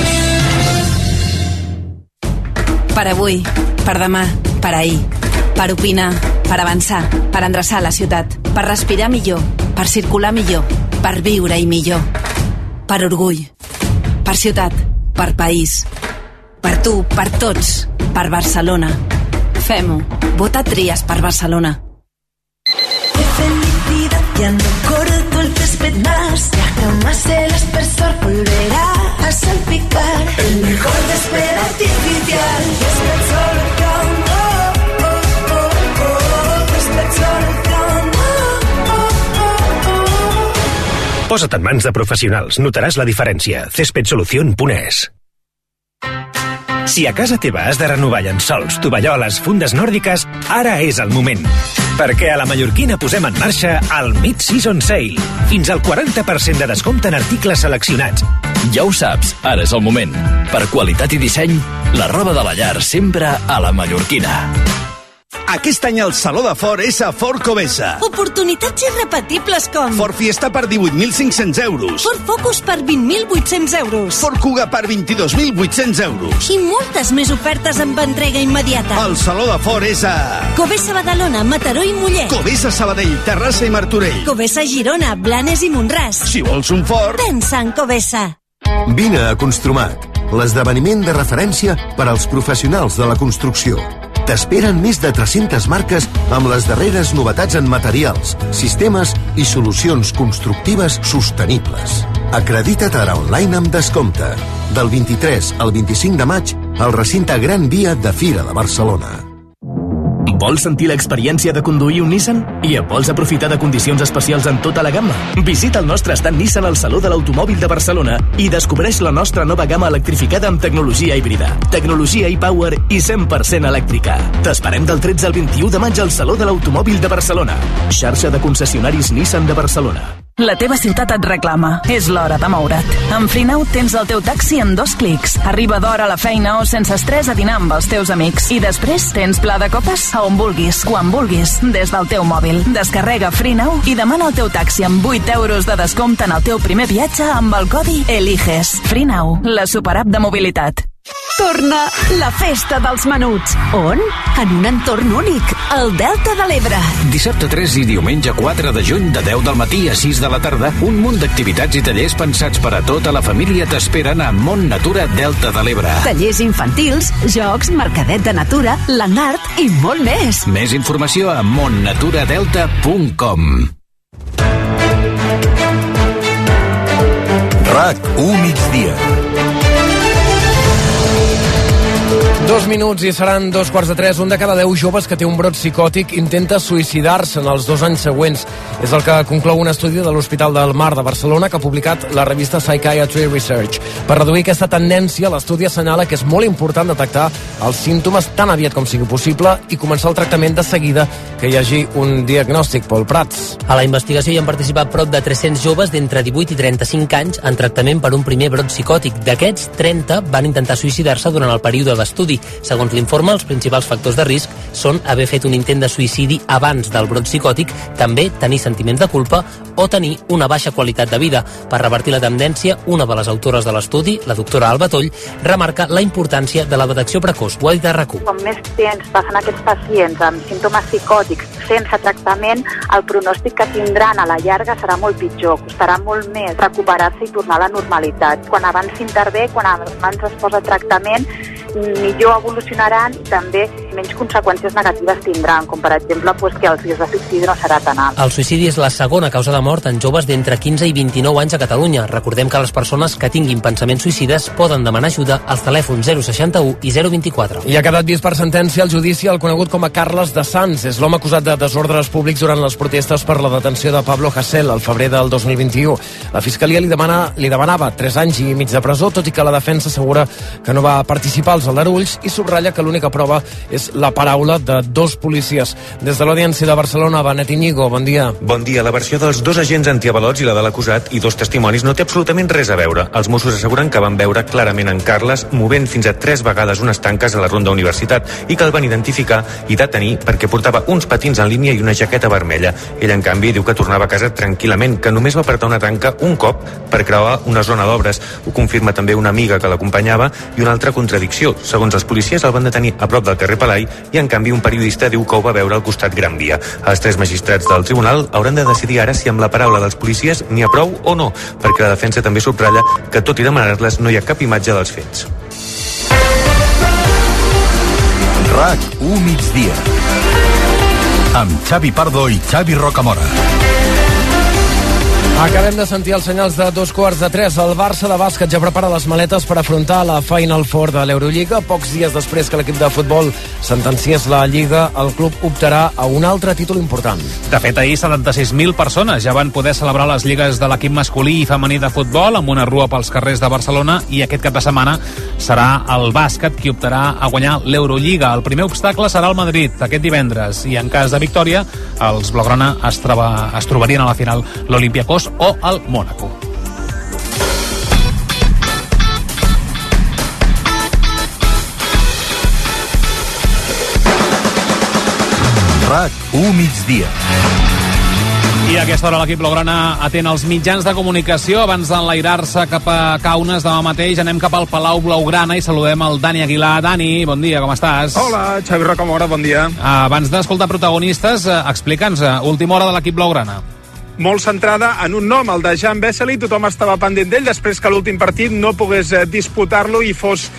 Per avui, per demà, per ahir, per opinar, per avançar, per endreçar la ciutat, per respirar millor, per circular millor, per viure-hi millor, per orgull, per ciutat, per país, per tu, per tots, per Barcelona. Fem-ho. Vota Tries per Barcelona. Felicidad ya no corto el césped más, ya jamás el aspersor volverá a salpicar el mejor césped artificial. Césped Solución, oh, oh, oh, oh, césped Solución, oh, oh, oh, oh. Posa't en mans de professionals, notaràs la diferència. cespedsolucion.es. Si a casa teva has de renovar llençols, tovalloles, fundes nòrdiques, ara és el moment. Perquè a la Mallorquina posem en marxa el Mid-Season Sale. Fins al 40% de descompte en articles seleccionats. Ja ho saps, ara és el moment. Per qualitat i disseny, la roba de la llar sempre a la Mallorquina. Aquest any el Saló de Ford és a Ford Covesa. Oportunitats irrepetibles com Ford Fiesta per 18.500 euros. Ford Focus per 20.800 euros. Ford Kuga per 22.800 euros. I moltes més ofertes amb entrega immediata. El Saló de Ford és a Covesa Badalona, Mataró i Mollet. Covesa Sabadell, Terrassa i Martorell. Covesa Girona, Blanes i Montràs. Si vols un Ford, pensa en Covesa. Vine a Construmat, l'esdeveniment de referència per als professionals de la construcció. T'esperen més de 300 marques amb les darreres novetats en materials, sistemes i solucions constructives sostenibles. Acredita't ara online amb descompte. Del 23 al 25 de maig al recinte Gran Via de Fira de Barcelona. Vols sentir l'experiència de conduir un Nissan? I et vols aprofitar de condicions especials en tota la gamma? Visita el nostre stand Nissan al Saló de l'Automòbil de Barcelona i descobreix la nostra nova gamma electrificada amb tecnologia híbrida, tecnologia e-Power i 100% elèctrica. T'esperem del 13 al 21 de maig al Saló de l'Automòbil de Barcelona. Xarxa de concessionaris Nissan de Barcelona. La teva ciutat et reclama. És l'hora de moure't. Amb Freenow tens el teu taxi en 2 clics. Arriba d'hora a la feina o sense estrès a dinar amb els teus amics. I després tens pla de copes a on vulguis, quan vulguis, des del teu mòbil. Descarrega Freenow i demana el teu taxi amb 8 euros de descompte en el teu primer viatge amb el codi ELIGES. Freenow, la superapp de mobilitat. Torna la festa dels menuts. On? En un entorn únic, el Delta de l'Ebre. Dissabte 3 i diumenge 4 de juny de 10 del matí a 6 de la tarda, un munt d'activitats i tallers pensats per a tota la família t'esperen a Mont Natura Delta de l'Ebre. Tallers infantils, jocs, mercadet de natura, l'anart i molt més. Més informació a montnaturadelta.com. RAC1 migdia. 2 minuts i seran 2:15. Un de cada 10 joves que té un brot psicòtic intenta suïcidar-se en els 2 anys següents. És el que conclou un estudi de l'Hospital del Mar de Barcelona que ha publicat la revista Psychiatry Research. Per reduir aquesta tendència, l'estudi assenyala que és molt important detectar els símptomes tan aviat com sigui possible i començar el tractament de seguida que hi hagi un diagnòstic. Pol Prats. A la investigació hi han participat prop de 300 joves d'entre 18 i 35 anys en tractament per un primer brot psicòtic. D'aquests, 30 van intentar suïcidar-se durant el període d'estudi. Segons l'informe, els principals factors de risc són haver fet un intent de suïcidi abans del brot psicòtic, també tenir sentiments de culpa o tenir una baixa qualitat de vida. Per revertir la tendència, una de les autores de l'estudi, la doctora Alba Toll, remarca la importància de la detecció precoç. Ho ha dit a RAC1. Com més temps passen aquests pacients amb símptomes psicòtics sense tractament, el pronòstic que tindran a la llarga serà molt pitjor. Costarà molt més recuperar-se i tornar a la normalitat. Quan abans s'intervé, quan abans es posa tractament, millor evolucionaran i també menys conseqüències negatives tindran, com per exemple que el risc de suïcidi no serà tan alt. El suïcidi és la segona causa de mort en joves d'entre 15 i 29 anys a Catalunya. Recordem que les persones que tinguin pensaments suïcides poden demanar ajuda als telèfons 061 i 024. I ha quedat vist per sentència el judici al conegut com a Carles de Sants. És l'home acusat de desordres públics durant les protestes per la detenció de Pablo Hasél al febrer del 2021. La Fiscalia li demanava 3 anys i mig de presó, tot i que la defensa assegura que no va participar als aldarulls i subratlla que l'única prova és la paraula de 2 policies. Des de l'Audiència de Barcelona, Benet Iñigo, bon dia. Bon dia. La versió dels 2 agents antiavalots i la de l'acusat i 2 testimonis no té absolutament res a veure. Els Mossos asseguren que van veure clarament en Carles movent fins a 3 vegades unes tanques a la Ronda Universitat i que el van identificar i detenir perquè portava uns patins en línia i una jaqueta vermella. Ell, en canvi, diu que tornava a casa tranquil·lament, que només va apretar una tanca un cop per creuar una zona d'obres. Ho confirma també una amiga que l'acompanyava i una altra contradicció. Segons els policies, el van detenir a prop del carrer Palai i, en canvi, un periodista diu que ho va veure al costat Gran Via. Els 3 magistrats del tribunal hauran de decidir ara si amb la paraula dels policies n'hi ha prou o no, perquè la defensa també subratlla que, tot i demanar-les, no hi ha cap imatge dels fets. RAC1 migdia amb Xavi Pardo i Xavi Rocamora. Acabem de sentir els senyals de 2:15. El Barça de bàsquet ja prepara les maletes per afrontar la Final Four de l'Eurolliga. Pocs dies després que l'equip de futbol sentenciés la Lliga, el club optarà a un altre títol important. De fet, ahir 76.000 persones ja van poder celebrar les lligues de l'equip masculí i femení de futbol amb una rua pels carrers de Barcelona, i aquest cap de setmana serà el bàsquet qui optarà a guanyar l'Eurolliga. El primer obstacle serà el Madrid aquest divendres, i en cas de victòria els blaugrana es trobarien a la final l'Olympiacos o el Mónaco. RAC1 migdia. I a aquesta hora l'equip blaugrana atén els mitjans de comunicació. Abans d'enlairar-se cap a Kaunas demà mateix, anem cap al Palau Blaugrana i saludem el Dani Aguilar. Dani, bon dia, com estàs? Hola, Xavi Rocamora, bon dia. Abans d'escoltar protagonistes, explica'ns, última hora de l'equip blaugrana. Molt centrada en un nom, el de Jan Vesely. Tothom estava pendent d'ell després que l'últim partit no pogués disputar-lo i fos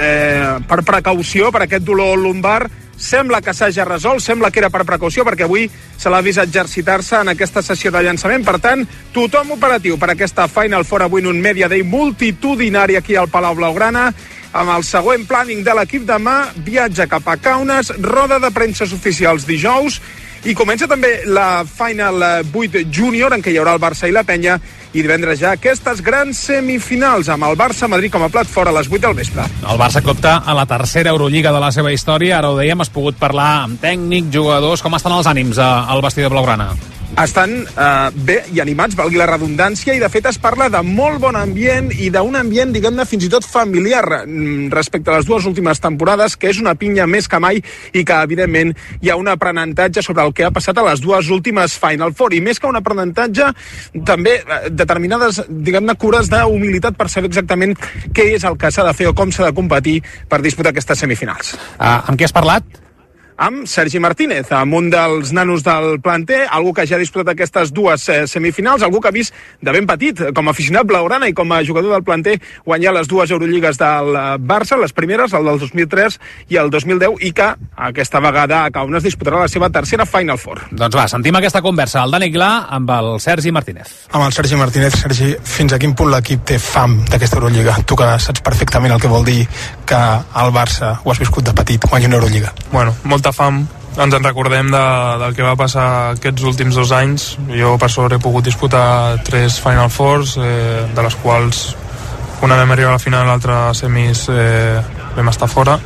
per precaució, per aquest dolor lumbar. Sembla que s'hagi resolt, sembla que era per precaució, perquè avui se l'ha vist exercitar-se en aquesta sessió de llançament. Per tant, tothom operatiu per aquesta Final Four avui en un Media Day multitudinari aquí al Palau Blaugrana. Amb el següent planning de l'equip demà, viatge cap a Kaunas, roda de premses oficials dijous, i comença també la Final 8 Júnior, en què hi haurà el Barça i la Penya, i divendres ja aquestes grans semifinals amb el Barça-Madrid com a plat fora a les 8 del vespre. El Barça compta a la tercera Eurolliga de la seva història. Ara ho dèiem, has pogut parlar amb tècnic, jugadors. Com estan els ànims al vestidor blaugrana? Estan bé i animats, valgui la redundància, i de fet es parla de molt bon ambient i d'un ambient, diguem-ne, fins i tot familiar respecte a les 2 últimes temporades, que és una pinya més que mai i que, evidentment, hi ha un aprenentatge sobre el que ha passat a les 2 últimes Final Four, i més que un aprenentatge, també determinades, diguem-ne, cures d'humilitat per saber exactament què és el que s'ha de fer o com s'ha de competir per disputar aquestes semifinals. Amb què has parlat? Amb Sergi Martínez, amb un dels nanos del planter, algú que ja ha disputat aquestes 2 semifinals, algú que ha vist de ben petit, com a aficionat blaugrana i com a jugador del planter, guanyar les 2 Eurolligues del Barça, les primeres, el del 2003 i el 2010, i que aquesta vegada a Kaunas disputarà la seva tercera Final Four. Doncs va, sentim aquesta conversa, el Dani Aguilar amb el Sergi Martínez. Amb el Sergi Martínez. Sergi, fins a quin punt l'equip té fam d'aquesta Eurolliga? Tu que saps perfectament el que vol dir que el Barça, ho has viscut de petit, guanya una Eurolliga. Bueno, molta fam, ens en recordem del que va passar aquests últims 2 anys. Jo per sort he pogut disputar 3 Final Fours, de les quals una vam arribar a la final, l'altra semis vam estar fora.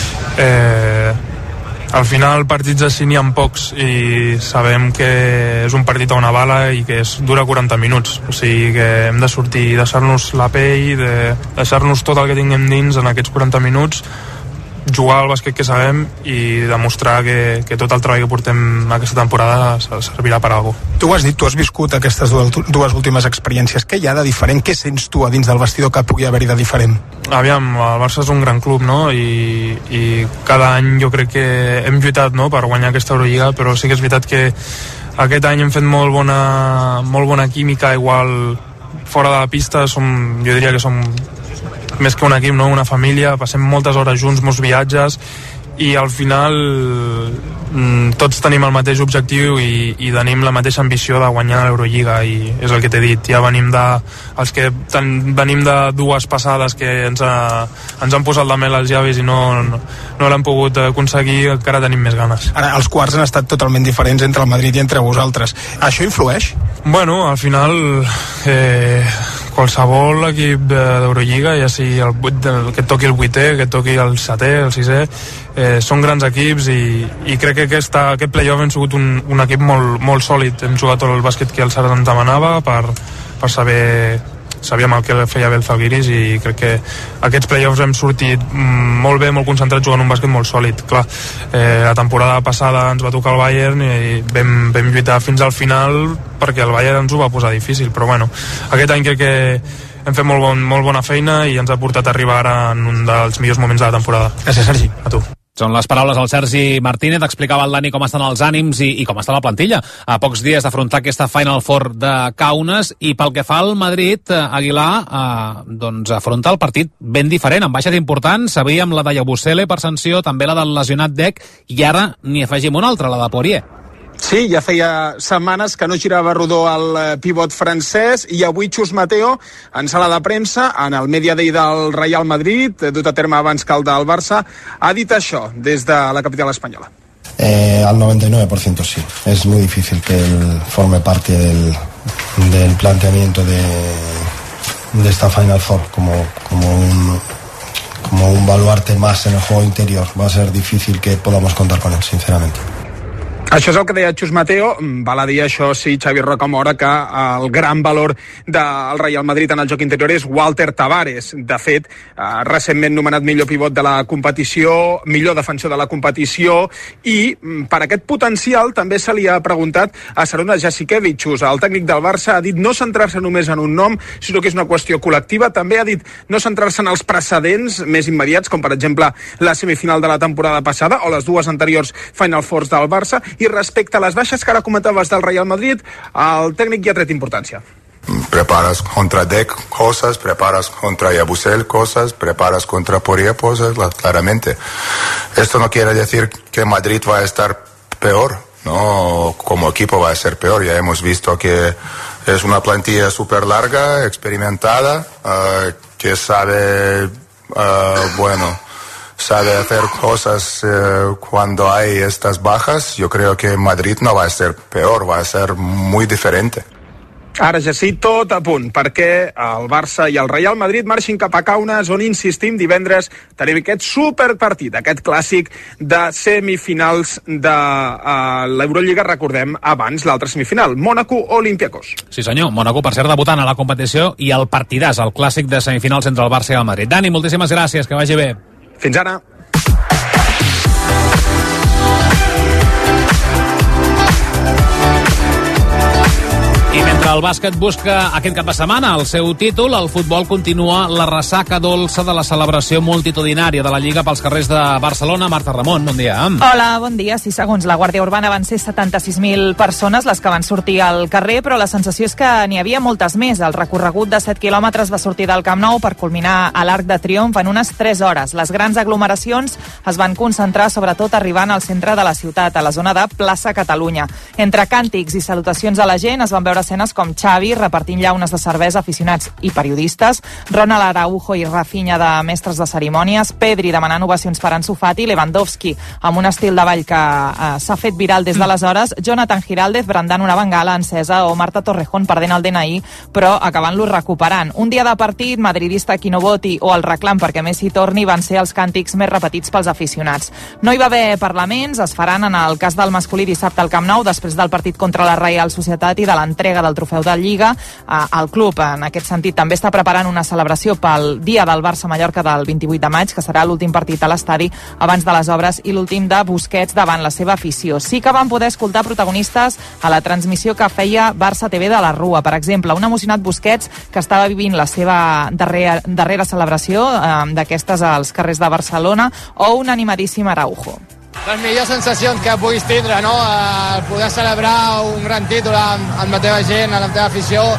Al final partits així n'hi ha pocs i sabem que és un partit a una bala i que dura 40 minuts, o sigui que hem de sortir, deixar-nos la pell, de deixar-nos tot el que tinguem dins en aquests 40 minuts, jugar al bàsquet que sabem i demostrar que tot el treball que portem aquesta temporada servirà per a alguna cosa. Tu ho has dit, tu has viscut aquestes 2 últimes experiències. Què hi ha de diferent? Què sents tu a dins del vestidor que pugui haver-hi de diferent? Aviam, el Barça és un gran club, no? I cada any jo crec que hem lluitat, no?, per guanyar aquesta Eurolliga, però sí que és veritat que aquest any hem fet molt bona química, igual fora de la pista jo diria que som més que un equip, no? Una família, passem moltes hores junts, molts viatges, i al final tots tenim el mateix objectiu i tenim la mateixa ambició de guanyar l'Eurolliga, i és el que t'he dit, ja venim de dues passades que ens han posat la mel als llavis i no l'hem pogut aconseguir, encara tenim més ganes. Ara, els quarts han estat totalment diferents entre el Madrid i entre vosaltres. Això influeix? Bueno, al final qualsevol equip d'Eurolliga, ja sigui que et toqui el 8è, que et toqui el 7è, el 6è, són grans equips i crec que aquest playoff hem sigut un equip molt sòlid. Hem jugat tot el bàsquet que el Sara ens demanava per sabíem el que feia bé el Zalgiris, i crec que aquests playoffs hem sortit molt bé, molt concentrats, jugant un bàsquet molt sòlid. Clar, la temporada passada ens va tocar el Bayern i vam lluitar fins al final perquè el Bayern ens ho va posar difícil, però bueno, aquest any crec que hem fet molt bona feina i ens ha portat a arribar ara en un dels millors moments de la temporada. Gràcies, Sergi. A tu. Són les paraules del Sergi Martínez. Explicava el Dani com estan els ànims i com està la plantilla a pocs dies d'afrontar aquesta Final Four de Kaunas. I pel que fa al Madrid, Aguilar doncs afronta el partit ben diferent, amb baixes importants. Sabíem la de Yabusele per sanció, també la del lesionat Dec, i ara n'hi afegim una altra, la de Poirier. Sí, ja feia setmanes que no girava rodó el pivot francès, i avui Chus Mateo, en sala de premsa, en el Media Day del Real Madrid, dut a terme abans que el del Barça, ha dit això des de la capital espanyola. Al 99% sí. Es muy difícil que él forme parte del planteamiento de esta Final Four como un baluarte más en el juego interior. Va a ser difícil que podamos contar con él, sinceramente. Això és el que deia Chus Mateo. Val a dir això, sí, Xavi Rocamora, que el gran valor del Real Madrid en el joc interior és Walter Tavares. De fet, recentment nomenat millor pivot de la competició, millor defensor de la competició, i per aquest potencial també se li ha preguntat a Šarūnas Jasikevičius. El tècnic del Barça ha dit no centrar-se només en un nom, sinó que és una qüestió col·lectiva. També ha dit no centrar-se en els precedents més immediats, com per exemple la semifinal de la temporada passada o les dues anteriors Final Fours del Barça. I respecte a les baixes que ara comentaves del Real Madrid, el tècnic ja ha tret importància. Preparas contra Dec cosas, preparas contra Yabusel cosas, preparas contra Poirier cosas, claramente. Esto no quiere decir que Madrid va a estar peor, ¿no? Como equipo va a ser peor. Ya hemos visto que es una plantilla súper larga, experimentada, que sabe, sabe hacer cosas cuando hay estas bajas. Yo creo que Madrid no va a ser peor, va a ser muy diferente. Ara ja sí, tot a punt, perquè el Barça i el Real Madrid marxin cap a Kaunas, on, insistim, divendres tenim aquest superpartit, aquest clàssic de semifinals de l'Eurolliga. Recordem abans l'altra semifinal, Mònaco-Olympiacos. Sí senyor, Mònaco, per cert, debutant a la competició, i el partidàs, el clàssic de semifinals entre el Barça i el Madrid. Dani, moltíssimes gràcies, que vagi bé. Fins ara. I mentre el bàsquet busca aquest cap de setmana el seu títol, el futbol continua la ressaca dolça de la celebració multitudinària de la Lliga pels carrers de Barcelona. Marta Ramon, bon dia. Hola, bon dia. Sí, segons la Guàrdia Urbana van ser 76.000 persones les que van sortir al carrer, però la sensació és que n'hi havia moltes més. El recorregut de 7 quilòmetres va sortir del Camp Nou per culminar a l'Arc de Triomf en unes 3 hores. Les grans aglomeracions es van concentrar sobretot arribant al centre de la ciutat, a la zona de Plaça Catalunya. Entre càntics i salutacions a la gent es van veure escenes com Xavi repartint llaunes de cervesa a aficionats i periodistes, Ronald Araujo i Rafinha de mestres de cerimònies, Pedri demanant ovacions per Ansu Fati, Lewandowski amb un estil de ball que s'ha fet viral des d'aleshores, Jonathan Giraldez brandant una bengala encesa o Marta Torrejón perdent el DNI però acabant-lo recuperant. Un dia de partit, madridista qui no voti o el reclam perquè Messi torni van ser els càntics més repetits pels aficionats. No hi va haver parlaments, es faran en el cas del masculí dissabte al Camp Nou després del partit contra la Real Societat i de l'entrega del trofeu de Lliga. El club, en aquest sentit, també està preparant una celebració pel dia del Barça-Mallorca del 28 de maig, que serà l'últim partit a l'estadi abans de les obres i l'últim de Busquets davant la seva afició. Sí que van poder escoltar protagonistes a la transmissió que feia Barça TV de la Rua. Per exemple, un emocionat Busquets que estava vivint la seva darrera celebració d'aquestes als carrers de Barcelona, o un animadíssim Araujo. Les millors sensacions que puguis tindre, no? Poder celebrar un gran títol amb la teva gent, amb la teva afició,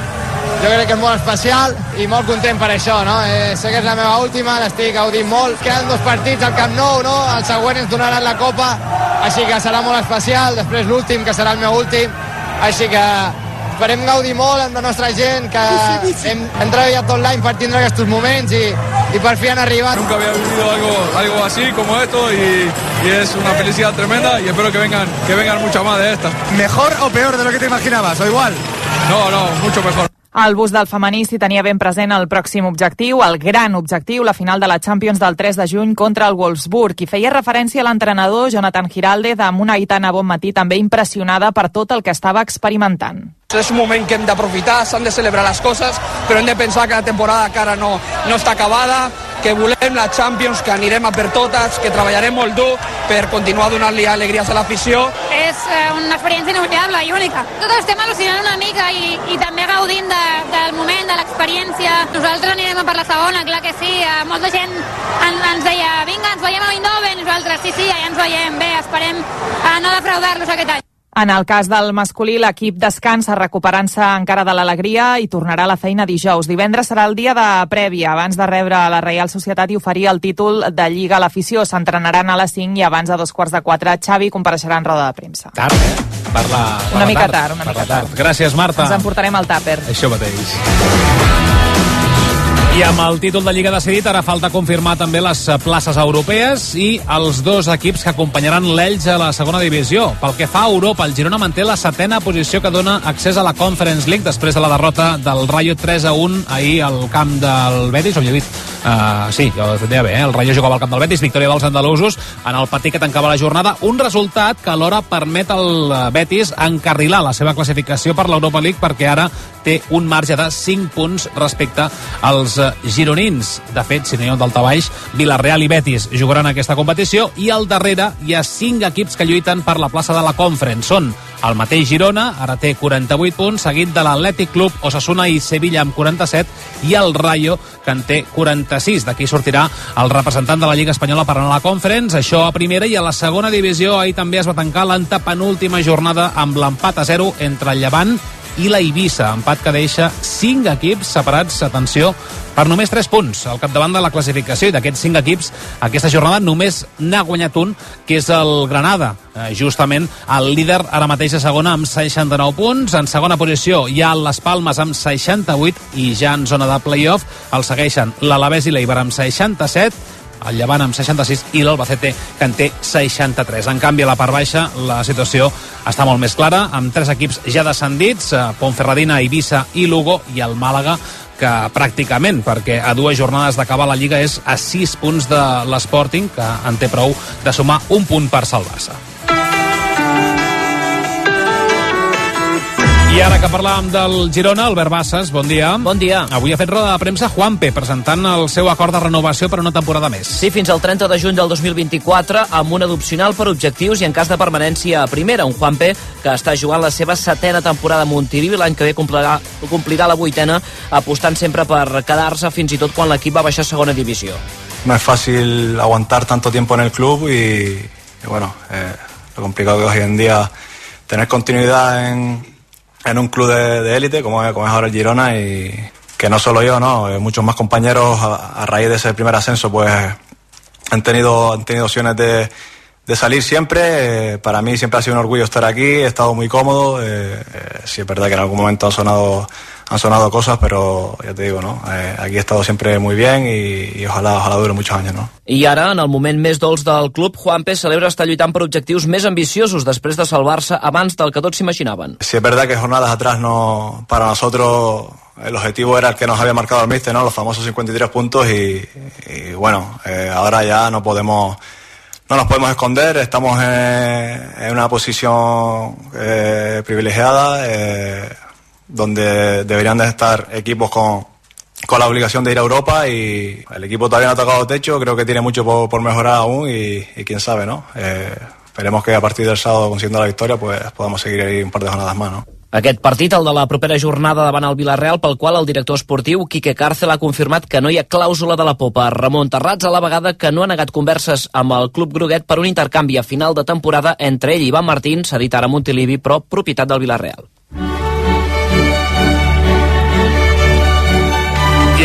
jo crec que és molt especial i molt content per això, no? Sé que és la meva última, l'estic gaudint molt. Queden 2 partits al Camp Nou, no? El següent ens donaran la Copa, així que serà molt especial. Després l'últim, que serà el meu últim. Així que esperem gaudir molt amb la nostra gent, que hem treballat tot l'any per tindre aquests moments y por fin han arribat. Nunca había vivido algo así como esto y es una felicidad tremenda y espero que vengan muchas más de estas. ¿Mejor o peor de lo que te imaginabas, o igual? No, mucho mejor. El bus del femení s'hi tenia ben present el pròxim objectiu, el gran objectiu, la final de la Champions del 3 de juny contra el Wolfsburg. I feia referència a l'entrenador Jonathan Giraldez amb una Aitana Bonmatí també impressionada per tot el que estava experimentant. És un moment que hem d'aprofitar, s'han de celebrar les coses, però hem de pensar que la temporada encara no està acabada, que volem la Champions, que anirem a per totes, que treballarem molt dur per continuar donant-li alegries a l'afició. És una experiència inolvidable i única. Tots estem al·lucinant una mica i també gaudint del moment, de l'experiència. Nosaltres anirem a per la segona, clar que sí. Molta gent ens deia, vinga, ens veiem a Eindhoven. Nosaltres, sí, ja ens veiem. Bé, esperem no defraudar-los aquest any. En el cas del masculí, l'equip descansa recuperant-se encara de l'alegria i tornarà a la feina dijous. Divendres serà el dia de prèvia, abans de rebre la Reial Societat i oferir el títol de Lliga a l'afició. S'entrenaran a les 5 i abans de 3:45 Xavi compareixerà en roda de premsa. Tard, Una mica tard. Gràcies, Marta. Ens emportarem el tàper. Això mateix. I amb el títol de Lliga decidit, ara falta confirmar també les places europees i els 2 equips que acompanyaran l'Elx a la segona divisió. Pel que fa a Europa, el Girona manté la 7ª posició que dona accés a la Conference League després de la derrota del Rayo 3-1 ahir al camp del Betis. Ho havia dit? Sí, jo ho deia bé, el Rayo jugava al camp del Betis, victòria dels andalusos en el partit que tancava la jornada. Un resultat que alhora permet al Betis encarrilar la seva classificació per l'Europa League perquè ara té un marge de 5 punts respecte als gironins. De fet, si no hi ha un daltabaix, Villarreal i Betis jugaran aquesta competició i al darrere hi ha 5 equips que lluiten per la plaça de la Conference. Són el mateix Girona, ara té 48 punts, seguit de l'Atlètic Club, Osasuna i Sevilla amb 47 i el Rayo, que en té 46. D'aquí sortirà el representant de la Lliga Espanyola per anar a la Conference. Això a primera, i a la segona divisió ahir també es va tancar l'antepenúltima jornada amb l'empat a 0 entre el Llevant i la Eivissa, empat que deixa 5 equips separats, atenció, per només 3 punts al capdavant de la classificació, i d'aquests 5 equips aquesta jornada només n'ha guanyat un, que és el Granada, justament el líder ara mateix a segona amb 69 punts. En segona posició hi ha les Palmes amb 68 i ja en zona de play-off el segueixen l'Alavés i l'Eibar amb 67, el Llevant amb 66 i l'Albacete, que en té 63. En canvi, a la part baixa la situació està molt més clara, amb 3 equips ja descendits, Ponferradina, Eivissa i Lugo, i el Màlaga, que pràcticament, perquè a 2 jornades d'acabar la Lliga és a 6 punts de l'Sporting, que en té prou de sumar un punt per salvar-se. I ara que parlàvem del Girona, Albert Bassas, bon dia. Bon dia. Avui ha fet roda de premsa Juanpe, presentant el seu acord de renovació per una temporada més. Sí, fins al 30 de juny del 2024, amb un adopcional per objectius i en cas de permanència a primera. Un Juanpe que està jugant la seva 7ª temporada a Montilivi, l'any que ve complirà la 8ª, apostant sempre per quedar-se fins i tot quan l'equip va baixar a segona divisió. No es fácil aguantar tanto tiempo en el club y bueno, lo complicado que es hoy en día tener continuidad en un club de élite como es ahora el Girona, y que no solo yo, no, muchos más compañeros a raíz de ese primer ascenso pues han tenido opciones de salir siempre. Para mí siempre ha sido un orgullo estar aquí, he estado muy cómodo, sí es verdad que en algún momento han sonado cosas, pero ya te digo, ¿no? Aquí he estado siempre muy bien y ojalá dure muchos años, ¿no? I ara, en el moment més dolç del club, Juanpe celebra estar lluitant per objectius més ambiciosos després de salvar-se abans del que tots s'imaginaven. Sí es verdad que jornadas atrás no, para nosotros el objetivo era el que nos había marcado el míster, ¿no? Los famosos 53 puntos y bueno, ahora ya no nos podemos esconder, estamos en una posición privilegiada, donde deberían de estar equipos con la obligación de ir a Europa, y el equipo todavía no ha tocado techo, creo que tiene mucho por mejorar aún y quién sabe, ¿no? Esperemos que a partir del sábado, consiguiendo la victoria, pues podamos seguir ahí un par de jornadas más, ¿no? Aquest partit, el de la propera jornada davant el Villarreal, pel qual el director esportiu Quique Cárcel ha confirmat que no hi ha clàusula de la popa. Ramon Terrats, a la vegada que no ha negat converses amb el club groguet per un intercanvi a final de temporada entre ell i Ivan Martín, cedit ara a Montilivi, però propietat del Villarreal.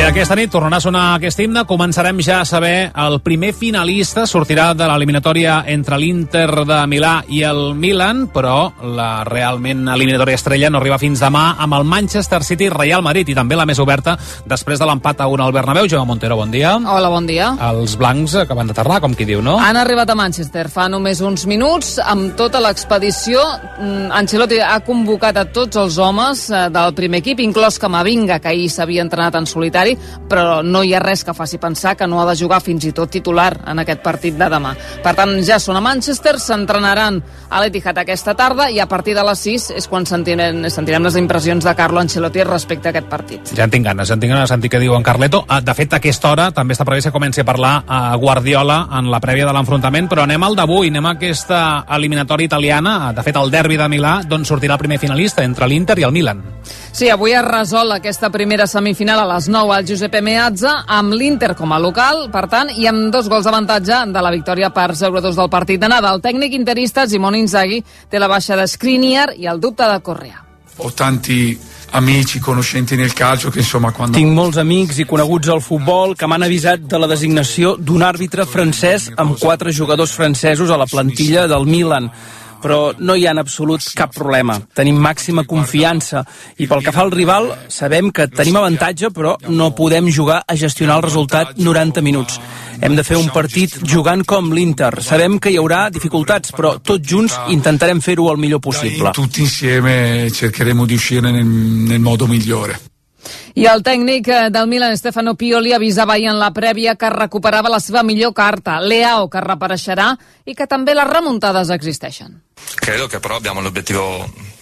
aquesta nit tornarà a sonar aquest himne. Començarem ja a saber el primer finalista. Sortirà de l'eliminatòria entre l'Inter de Milà i el Milan, però la realment eliminatòria estrella no arriba fins demà amb el Manchester City Real Madrid, i també la més oberta després de l'empat a 1 al Bernabéu. Jaume Montero, bon dia. Hola, bon dia. Els blancs acaben d'aterrar, com qui diu, no? Han arribat a Manchester fa només uns minuts amb tota l'expedició. Ancelotti ha convocat a tots els homes del primer equip, inclòs Camavinga, que ahir s'havia entrenat en solitari, però no hi ha res que faci pensar que no ha de jugar fins i tot titular en aquest partit de demà. Per tant, ja són a Manchester, s'entrenaran a l'Etihad aquesta tarda i a partir de les 6 és quan sentirem les impressions de Carlo Ancelotti respecte a aquest partit. Ja en tinc ganes de sentir què diu en Carleto. De fet, a aquesta hora també està previst que comenci a parlar a Guardiola en la prèvia de l'enfrontament, però anem al d'avui, anem a aquesta eliminatòria italiana, de fet el derbi de Milà, d'on sortirà el primer finalista entre l'Inter i el Milan. Sí, avui es resol aquesta primera semifinal a les 9 al Giuseppe Meazza, amb l'Inter com a local, per tant, i amb 2 gols d'avantatge de la victòria per 0-2 del partit d'anada. El tècnic interista Simone Inzaghi té la baixa de Skriniar i el dubte de Correa. Ho tanti amici, conoscenti nel calcio che insomma quando... Tinc molts amics i coneguts al futbol que m'han avisat de la designació d'un àrbitre francès amb 4 jugadors francesos a la plantilla del Milan, però no hi ha en absolut cap problema. Tenim màxima confiança i pel que fa al rival sabem que tenim avantatge, però no podem jugar a gestionar el resultat 90 minuts. Hem de fer un partit jugant com l'Inter. Sabem que hi haurà dificultats, però tots junts intentarem fer-ho el millor possible. Tutti insieme cercheremo di uscire nel modo migliore. I el tècnic del Milan, Stefano Pioli, avisava ahir en la prèvia que recuperava la seva millor carta, Leao, que reapareixerà, i que també les remuntades existeixen. Credo che però abbiamo l'obiettivo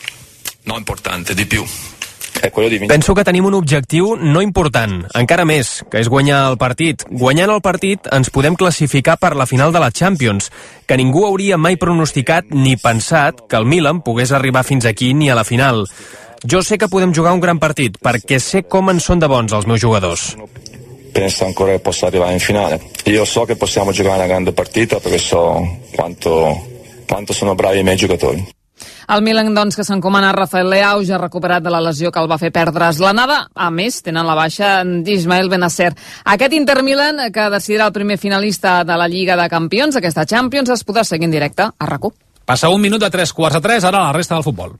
no importante, di più. Penso que tenim un objectiu no important, encara més, que és guanyar el partit. Guanyant el partit ens podem classificar per la final de la Champions, que ningú hauria mai pronosticat ni pensat que el Milan pogués arribar fins aquí ni a la final. Jo sé que podem jugar un gran partit, perquè sé com en són de bons els meus jugadors. Penso ancora che possa arrivare in finale. Io so che possiamo giocare una grande partita perché so quanto sono bravi i miei giocatori. El Milan, doncs, que s'encomana a Rafael Leao, ja recuperat de la lesió que el va fer perdre's l'anada. A més, tenen la baixa d'Ismael Bennacer. Aquest Inter-Milan, que decidirà el primer finalista de la Lliga de Campions, aquesta Champions, es podrà seguir en directe a RAC1. Passa un minut de 3:45, ara la resta del futbol.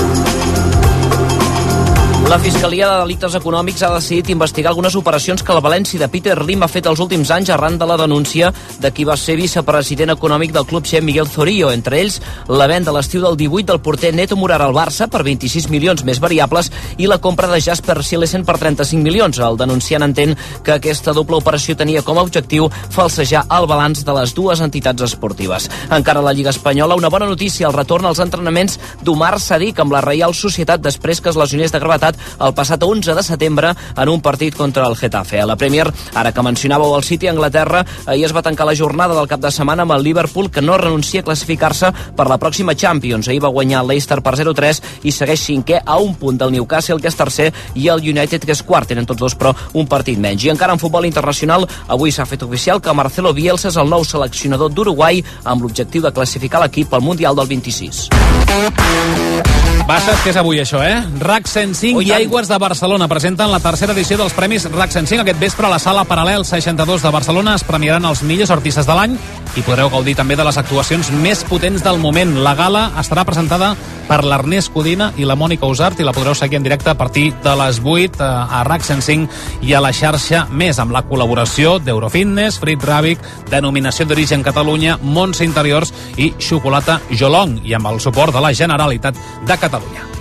La Fiscalia de Delictes Econòmics ha decidit investigar algunes operacions que el València de Peter Lim ha fet els últims anys arran de la denúncia de qui va ser vicepresident econòmic del club Che Miguel Zorillo, entre ells la venda a l'estiu del 18 del porter Neto Morar al Barça per 26 milions més variables i la compra de Jasper Silesen per 35 milions. El denunciant entén que aquesta doble operació tenia com a objectiu falsejar el balanç de les dues entitats esportives. Encara a la Lliga Espanyola, una bona notícia, el retorn als entrenaments d'Omar Sadik amb la Reial Societat després que es lesionés de gravetat el passat 11 de setembre en un partit contra el Getafe. A la Premier, ara que mencionàveu el City a Anglaterra, ahir es va tancar la jornada del cap de setmana amb el Liverpool, que no renuncia a classificar-se per la pròxima Champions. Ahir va guanyar el Leicester per 0-3 i segueix cinquè a un punt del Newcastle, que és tercer, i el United, que és quart. Tenen tots dos, però, un partit menys. I encara en futbol internacional, avui s'ha fet oficial que Marcelo Bielsa és el nou seleccionador d'Uruguai amb l'objectiu de classificar l'equip al Mundial del 26. Bassas, què és avui això, RAC 105 i Aigües de Barcelona presenten la tercera edició dels Premis RAC 105. Aquest vespre a la Sala Paral·lel 62 de Barcelona es premiaran els millors artistes de l'any i podreu gaudir també de les actuacions més potents del moment. La gala estarà presentada per l'Ernest Codina i la Mònica Usart i la podreu seguir en directe a partir de les 8 a RAC 105 i a la xarxa Més, amb la col·laboració d'Eurofitness, Frit Ràbic, Denominació d'Origen Catalunya, Montse Interiors i Xocolata Jolong, i amb el suport de la Generalitat de Catalunya.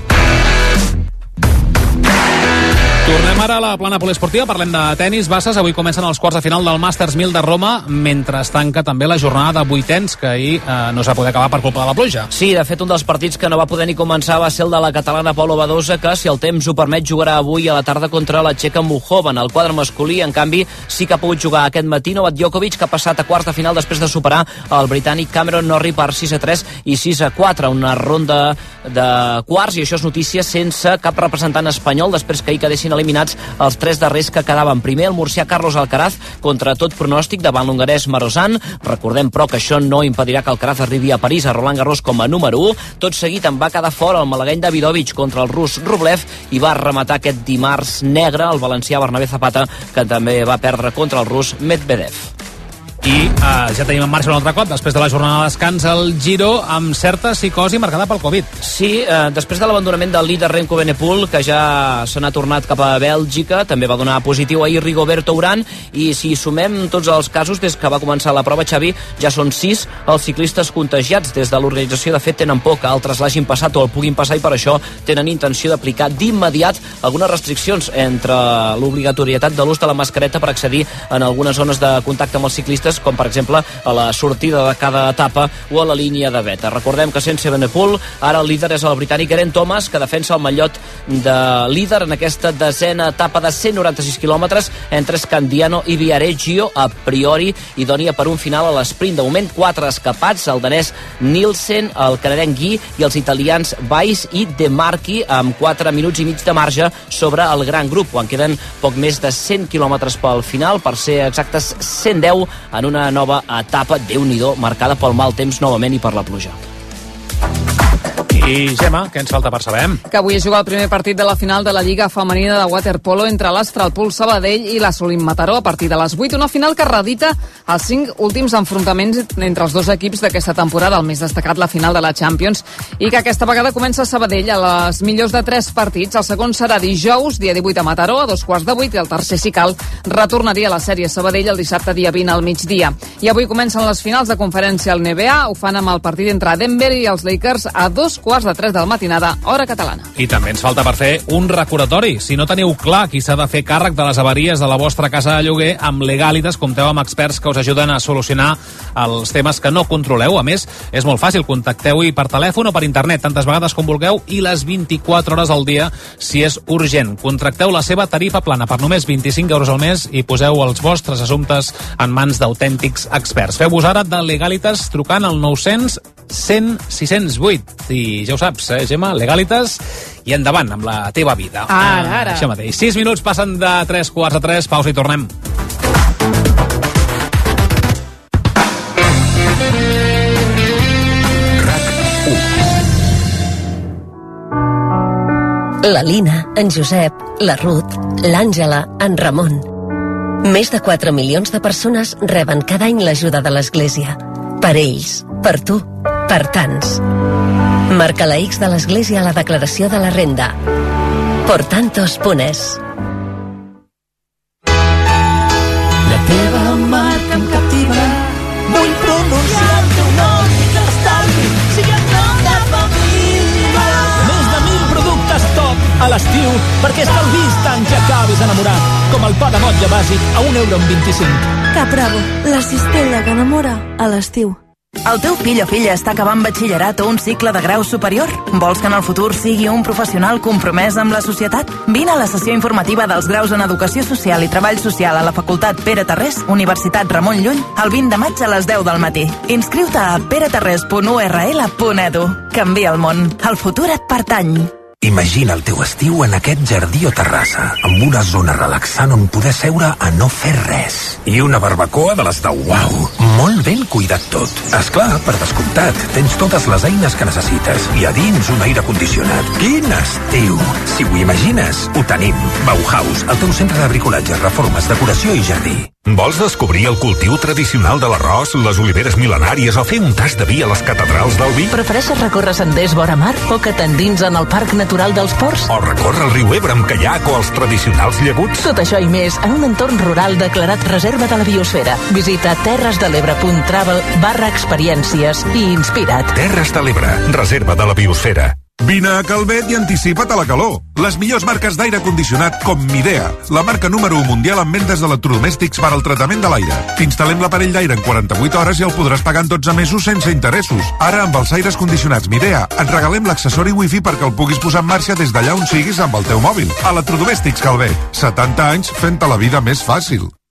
Tornem ara a la plana poliesportiva, parlem de tenis. Bassas, avui comencen els quarts de final del Masters 1000 de Roma, mentre es tanca també la jornada de vuitens, que ahir no s'ha poder acabar per culpa de la pluja. Sí, de fet, un dels partits que no va poder ni començar va ser el de la catalana Paula Badosa, que, si el temps ho permet, jugarà avui a la tarda contra la txeca Muchova. En el quadre masculí, en canvi, sí que ha pogut jugar aquest matí Novak Djokovic, que ha passat a quarts de final després de superar el britànic Cameron Norrie per 6-3 i 6-4, una ronda de quarts, i això és notícia sense cap representant espanyol, després que ahir quedessin eliminats els 3 darrers que quedaven. Primer, el murcià Carlos Alcaraz, contra tot pronòstic davant l'hongarès Marozsan. Recordem, però, que això no impedirà que Alcaraz arribi a París, a Roland Garros, com a número 1. Tot seguit en va quedar fora el malagueny Davidovich contra el rus Rublev i va rematar aquest dimarts negre el valencià Bernabé Zapata, que també va perdre contra el rus Medvedev. I ja tenim en marxa un altre cop, després de la jornada de descans, el Giro amb certa psicosi marcada pel Covid. Sí, després de l'abandonament del líder Remco Evenepoel, que ja se n'ha tornat cap a Bèlgica, també va donar positiu ahir Rigoberto Urán, i si sumem tots els casos des que va començar la prova, Xavi, ja són 6 els ciclistes contagiats. Des de l'organització, de fet, tenen por que altres l'hagin passat o el puguin passar, i per això tenen intenció d'aplicar d'immediat algunes restriccions, entre l'obligatorietat de l'ús de la mascareta per accedir en algunes zones de contacte amb els ciclistes, com per exemple a la sortida de cada etapa o a la línia de veta. Recordem que sense Evenepoel ara el líder és el britànic Geraint Thomas, que defensa el mallot de líder en aquesta 10ª etapa de 196 quilòmetres entre Scandiano i Viareggio. A priori idonia per un final a l'esprint. De moment 4 escapats, el danès Nielsen, el canadenc Guy i els italians Weiss i De Marchi, amb 4 minuts i mig de marge sobre el gran grup, quan queden poc més de 100 quilòmetres pel final, per ser exactes 110 en una nova etapa, Déu-n'hi-do, marcada pel mal temps novament i per la pluja. I, Gemma, què ens falta per saber? Que avui es juga el primer partit de la final de la Lliga Femenina de Waterpolo entre l'Astralpool Sabadell i la Solim Mataró a partir de les 8. Una final que redita els 5 últims enfrontaments entre els dos equips d'aquesta temporada, el més destacat la final de la Champions, i que aquesta vegada comença a Sabadell a les millors de 3 partits. El segon serà dijous, dia 18 a Mataró, a 2:15, i el tercer, si cal, retornaria a la sèrie Sabadell el dissabte, dia 20 al migdia. I avui comencen les finals de conferència al NBA, ho fan amb el partit entre Denver i els Lakers a 2:15 de la matinada, hora catalana. I també ens falta per fer un recordatori. Si no teniu clar qui s'ha de fer càrrec de les avaries de la vostra casa de lloguer, amb Legalitas compteu amb experts que us ajuden a solucionar els temes que no controleu. A més, és molt fàcil, contacteu-hi per telèfon o per internet, tantes vegades com vulgueu, i les 24 hores al dia, si és urgent. Contracteu la seva tarifa plana per només 25 euros al mes i poseu els vostres assumptes en mans d'autèntics experts. Feu-vos ara de Legalitas trucant al 900 100 608. I ja ho saps, Gemma, Legalitas, i endavant amb la teva vida. Ara. Això mateix. 6 minuts passen de 3:15, pausa i tornem. La Lina, en Josep, la Ruth, l'Àngela, en Ramon. Més de 4 milions de persones reben cada any l'ajuda de l'Església. Per ells, per tu, per tants. Marca la X de l'Església a la declaració de la renda. Por tantos.es. La teva marca em captiva. Vull pronunciar el teu nom i que estalvi sigui el nom de família. Més de 1.000 productes top a l'estiu perquè estalvis tant que acabis enamorat. Com el pa de motlla bàsic a €1,25. Capravo, la cistella que enamora a l'estiu. El teu fill o filla està acabant batxillerat o un cicle de grau superior? Vols que en el futur sigui un professional compromès amb la societat? Vine a la sessió informativa dels graus en Educació Social i Treball Social a la Facultat Pere Tarrés, Universitat Ramon Llull, el 20 de maig a les 10 del matí. Inscriu-te a peretarres.url.edu. Canvia el món. El futur et pertany. Imagina el teu estiu en aquest jardí o terrassa, amb una zona relaxant on poder seure a no fer res. I una barbacoa de les de uau. Molt ben cuidat tot. Esclar, per descomptat, tens totes les eines que necessites. I a dins un aire condicionat. Quin estiu! Si ho imagines, ho tenim. Bauhaus, el teu centre de bricolatge, reformes, decoració i jardí. Vols descobrir el cultiu tradicional de l'arròs, les oliveres mil·lenàries o fer un tast de vi a les catedrals del vi? Prefereixes recórrer senders vora mar o que t'endins en el Parc Natural dels Ports? O recórrer el riu Ebre amb caiac o els tradicionals llaguts? Tot això i més en un entorn rural declarat reserva de la biosfera. Visita terresdelebre.travel/experiències i inspira't. Terres de l'Ebre, reserva de la biosfera. Vine a Calvet i anticipa't a la calor. Les millors marques d'aire condicionat com Midea, la marca número 1 mundial en vendes d'electrodomèstics per al tractament de l'aire. T'instal·lem l'aparell d'aire en 48 hores i el podràs pagar en 12 mesos sense interessos. Ara, amb els aires condicionats Midea, et regalem l'accessori Wi-Fi perquè el puguis posar en marxa des d'allà on siguis amb el teu mòbil. Electrodomèstics Calvet, 70 anys fent-te la vida més fàcil.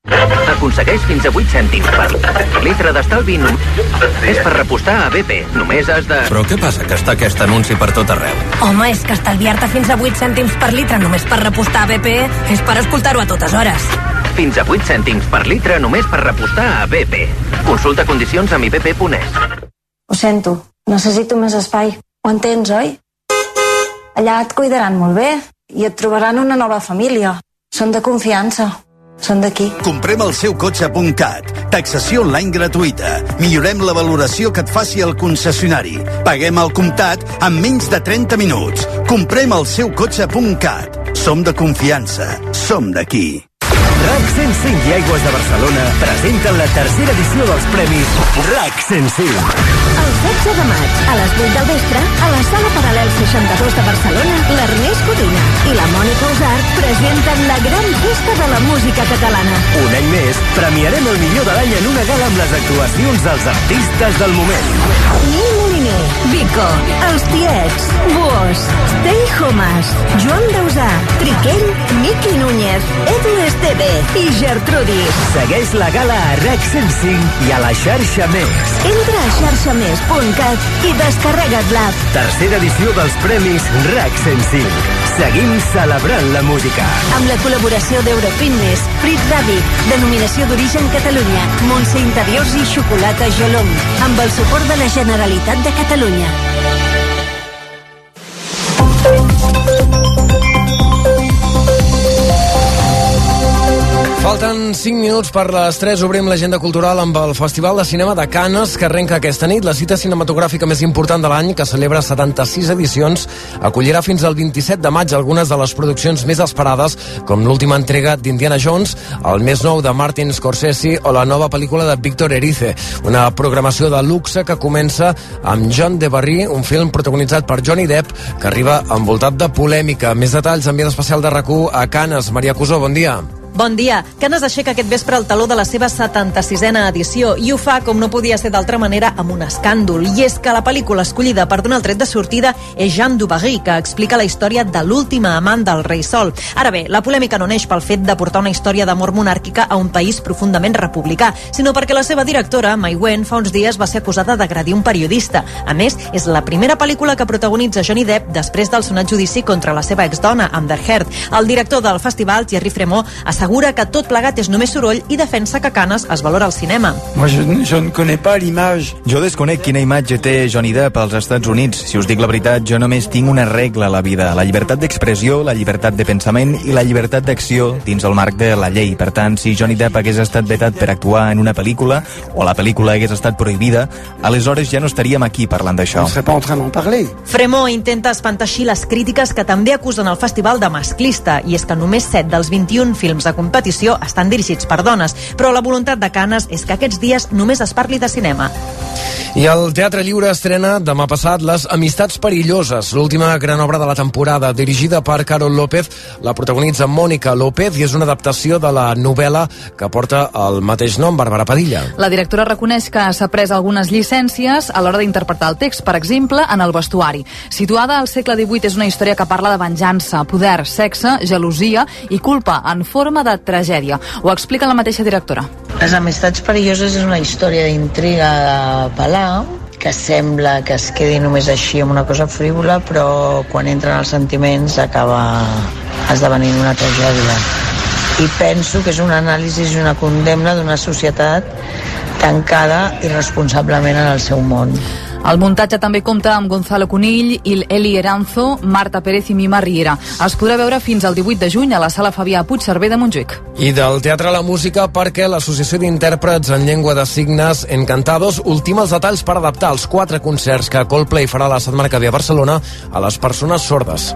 Aconsegueix fins a 8 cèntims per litre d'estalvi només per repostar a BP. Només has de... Però què passa, que està aquest anunci per tot arreu? Home, és que estalviar-te fins a 8 cèntims per litre només per repostar a BP és per escoltar-ho a totes hores. Fins a 8 cèntims per litre només per repostar a BP. Consulta condicions a mibp.es. Ho sento, necessito més espai. Ho entens, oi? Allà et cuidaran molt bé i et trobaran una nova família. Són de confiança. Són d'aquí. Comprem el seu cotxe.cat. Taxació online gratuïta. Millorem la valoració que et faci el concessionari. Paguem al comptat en menys de 30 minuts. Comprem el seu cotxe.cat. Som de confiança. Som d'aquí. RAC 105 i Aigües de Barcelona presenten la tercera edició dels premis RAC 105. El 16 de maig, a les 8 del vespre, a la Sala Paral·lel 62 de Barcelona, l'Ernest Codina i la Mònica Usart presenten la gran festa de la música catalana. Un any més, premiarem el millor de l'any en una gala amb les actuacions dels artistes del moment. Nil Moliner, Vico, Els Tiets, Buos, Stay Homes, Joan Dausà, Triquell, Miqui Núñez, Edu Esteve i Gertrudis. Segueix la gala a RAC 105 i a la xarxa Més. Entra a xarxamés.cat i descarrega't l'app. Tercera edició dels premis RAC 105. Seguim celebrant la música. Amb la col·laboració d'Eurofitness, Frit Ràdic, Denominació d'Origen Catalunya, Montse Interiors i Xocolata Jolong, amb el suport de la Generalitat de Catalunya. Falten 5 minuts per les 3. Obrim l'agenda cultural amb el Festival de Cinema de Canes, que arrenca aquesta nit. La cita cinematogràfica més important de l'any, que celebra 76 edicions, acollirà fins al 27 de maig algunes de les produccions més esperades, com l'última entrega d'Indiana Jones, el més nou de Martin Scorsese o la nova pel·lícula de Víctor Erice. Una programació de luxe que comença amb John de Barry, un film protagonitzat per Johnny Depp, que arriba envoltat de polèmica. Més detalls, enviat especial de RAC1 a Canes. Maria Cusó, bon dia. Bon dia. Canes aixeca aquest vespre el taló de la seva 76a edició i ho fa, com no podia ser d'altra manera, amb un escàndol. I és que la pel·lícula escollida per donar el tret de sortida és Jean du Barry, que explica la història de l'última amant del rei Sol. Ara bé, la polèmica no neix pel fet de portar una història d'amor monàrquica a un país profundament republicà, sinó perquè la seva directora, Mai Wen, fa uns dies va ser acusada d'agredir un periodista. A més, és la primera pel·lícula que protagonitza Johnny Depp després del sonat judici contra la seva exdona, Amber Heard. El director del festival, Thierry Frémaux, assegura que tot plegat és només soroll i defensa que Canes es valora al cinema. Jo desconec quina imatge té Johnny Depp als Estats Units. Si us dic la veritat, jo només tinc una regla a la vida: la llibertat d'expressió, la llibertat de pensament i la llibertat d'acció dins el marc de la llei. Per tant, si Johnny Depp hagués estat vetat per actuar en una pel·lícula, o la pel·lícula hagués estat prohibida, aleshores ja no estaríem aquí parlant d'això. Frémaux intenta espantar així les crítiques que també acusen el festival de masclista, i és que només 7 dels 21 films de competició estan dirigits per dones, però la voluntat de Canes és que aquests dies només es parli de cinema. I el Teatre Lliure estrena demà passat Les Amistats Perilloses, l'última gran obra de la temporada, dirigida per Carol López. La protagonitza Mònica López i és una adaptació de la novel·la que porta el mateix nom, Bàrbara Padilla. La directora reconeix que s'ha pres algunes llicències a l'hora d'interpretar el text, per exemple, en el vestuari. Situada al segle XVIII, és una història que parla de venjança, poder, sexe, gelosia i culpa en forma de tragèdia. Ho explica la mateixa directora. Les Amistats Perilloses és una història d'intriga de Palau, que sembla que es quedi només així amb una cosa frívola, però quan entren els sentiments acaba esdevenint una tragèdia. I penso que és una anàlisi i una condemna d'una societat tancada irresponsablement en el seu món. El muntatge també compta amb Gonzalo Conill, Eli Eranzo, Marta Pérez i Mima Riera. Es podrà veure fins al 18 de juny a la Sala Fabià Puigcerver de Montjuïc. I del teatre a la música, perquè l'Associació d'Intèrprets en Llengua de Signes, Encantados, ultima els detalls per adaptar els 4 concerts que Coldplay farà la setmana que ve a Barcelona a les persones sordes.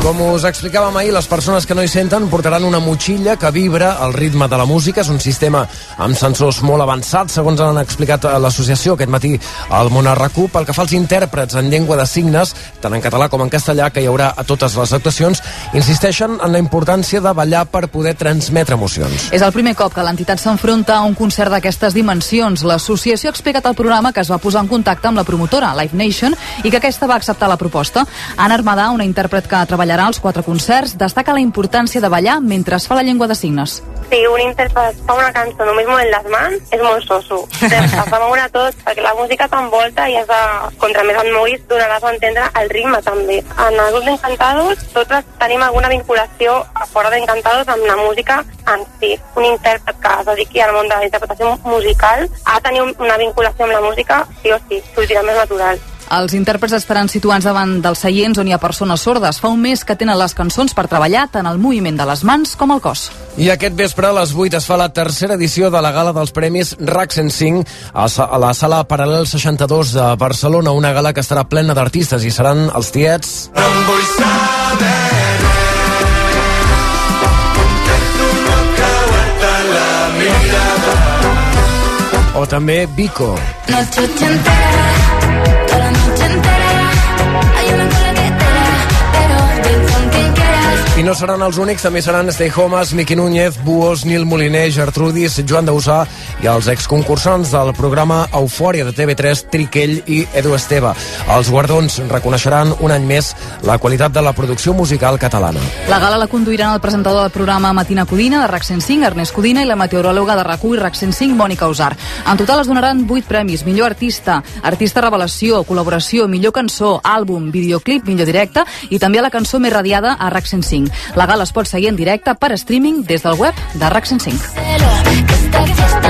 Com us explicàvem ahir, les persones que no hi senten portaran una motxilla que vibra al ritme de la música. És un sistema amb sensors molt avançats, segons han explicat a l'associació aquest matí al Món RAC1. Pel que fa als intèrprets en llengua de signes, tant en català com en castellà, que hi haurà a totes les actuacions, insisteixen en la importància de ballar per poder transmetre emocions. És el primer cop que l'entitat s'enfronta a un concert d'aquestes dimensions. L'associació ha explicat al programa que es va posar en contacte amb la promotora, Live Nation, i que aquesta va acceptar la proposta. Anna Armadà, una intèrpret que treballarà als 4 concerts, destaca la importància de ballar mentre es fa la llengua de signes. Si un intèrpret fa una cançó només movent les mans, és molt soso. Es fa moure a tot, perquè la música t'envolta i has de, contra més et moguis, donaràs a entendre el ritme també. En els grups d'Encantados, tots tenim alguna vinculació a fora d'Encantados amb la música en si. Un intèrpret que es dediqui al món de la interpretació musical ha de tenir una vinculació amb la música, sí o sí, sortirà més natural. Els intèrprets estaran situats davant dels seients on hi ha persones sordes. Fa un mes que tenen les cançons per treballar tant el moviment de les mans com el cos. I aquest vespre a les 8 es fa la tercera edició de la gala dels Premis RAC 105 a la sala Paral·lel 62 de Barcelona, una gala que estarà plena d'artistes i seran els Tiets. No em vull saber o també Vico. I no seran els únics, també seran Stay Homes, Miqui Núñez, Buos, Nil Moliner, Gertrudis, Joan Dausà i els exconcursants del programa Eufòria de TV3, Triquell i Edu Esteve. Els guardons reconeixeran un any més la qualitat de la producció musical catalana. La gala la conduiran el presentador del programa Matina Codina de RAC 105, Ernest Codina, i la meteoròloga de RAC1 i RAC 105, Mònica Usar. En total es donaran 8 premis: millor artista, artista revelació, col·laboració, millor cançó, àlbum, videoclip, millor directe i també la cançó més radiada a RAC 105. La gala es pot seguir en directe per streaming des del web de RAC 105.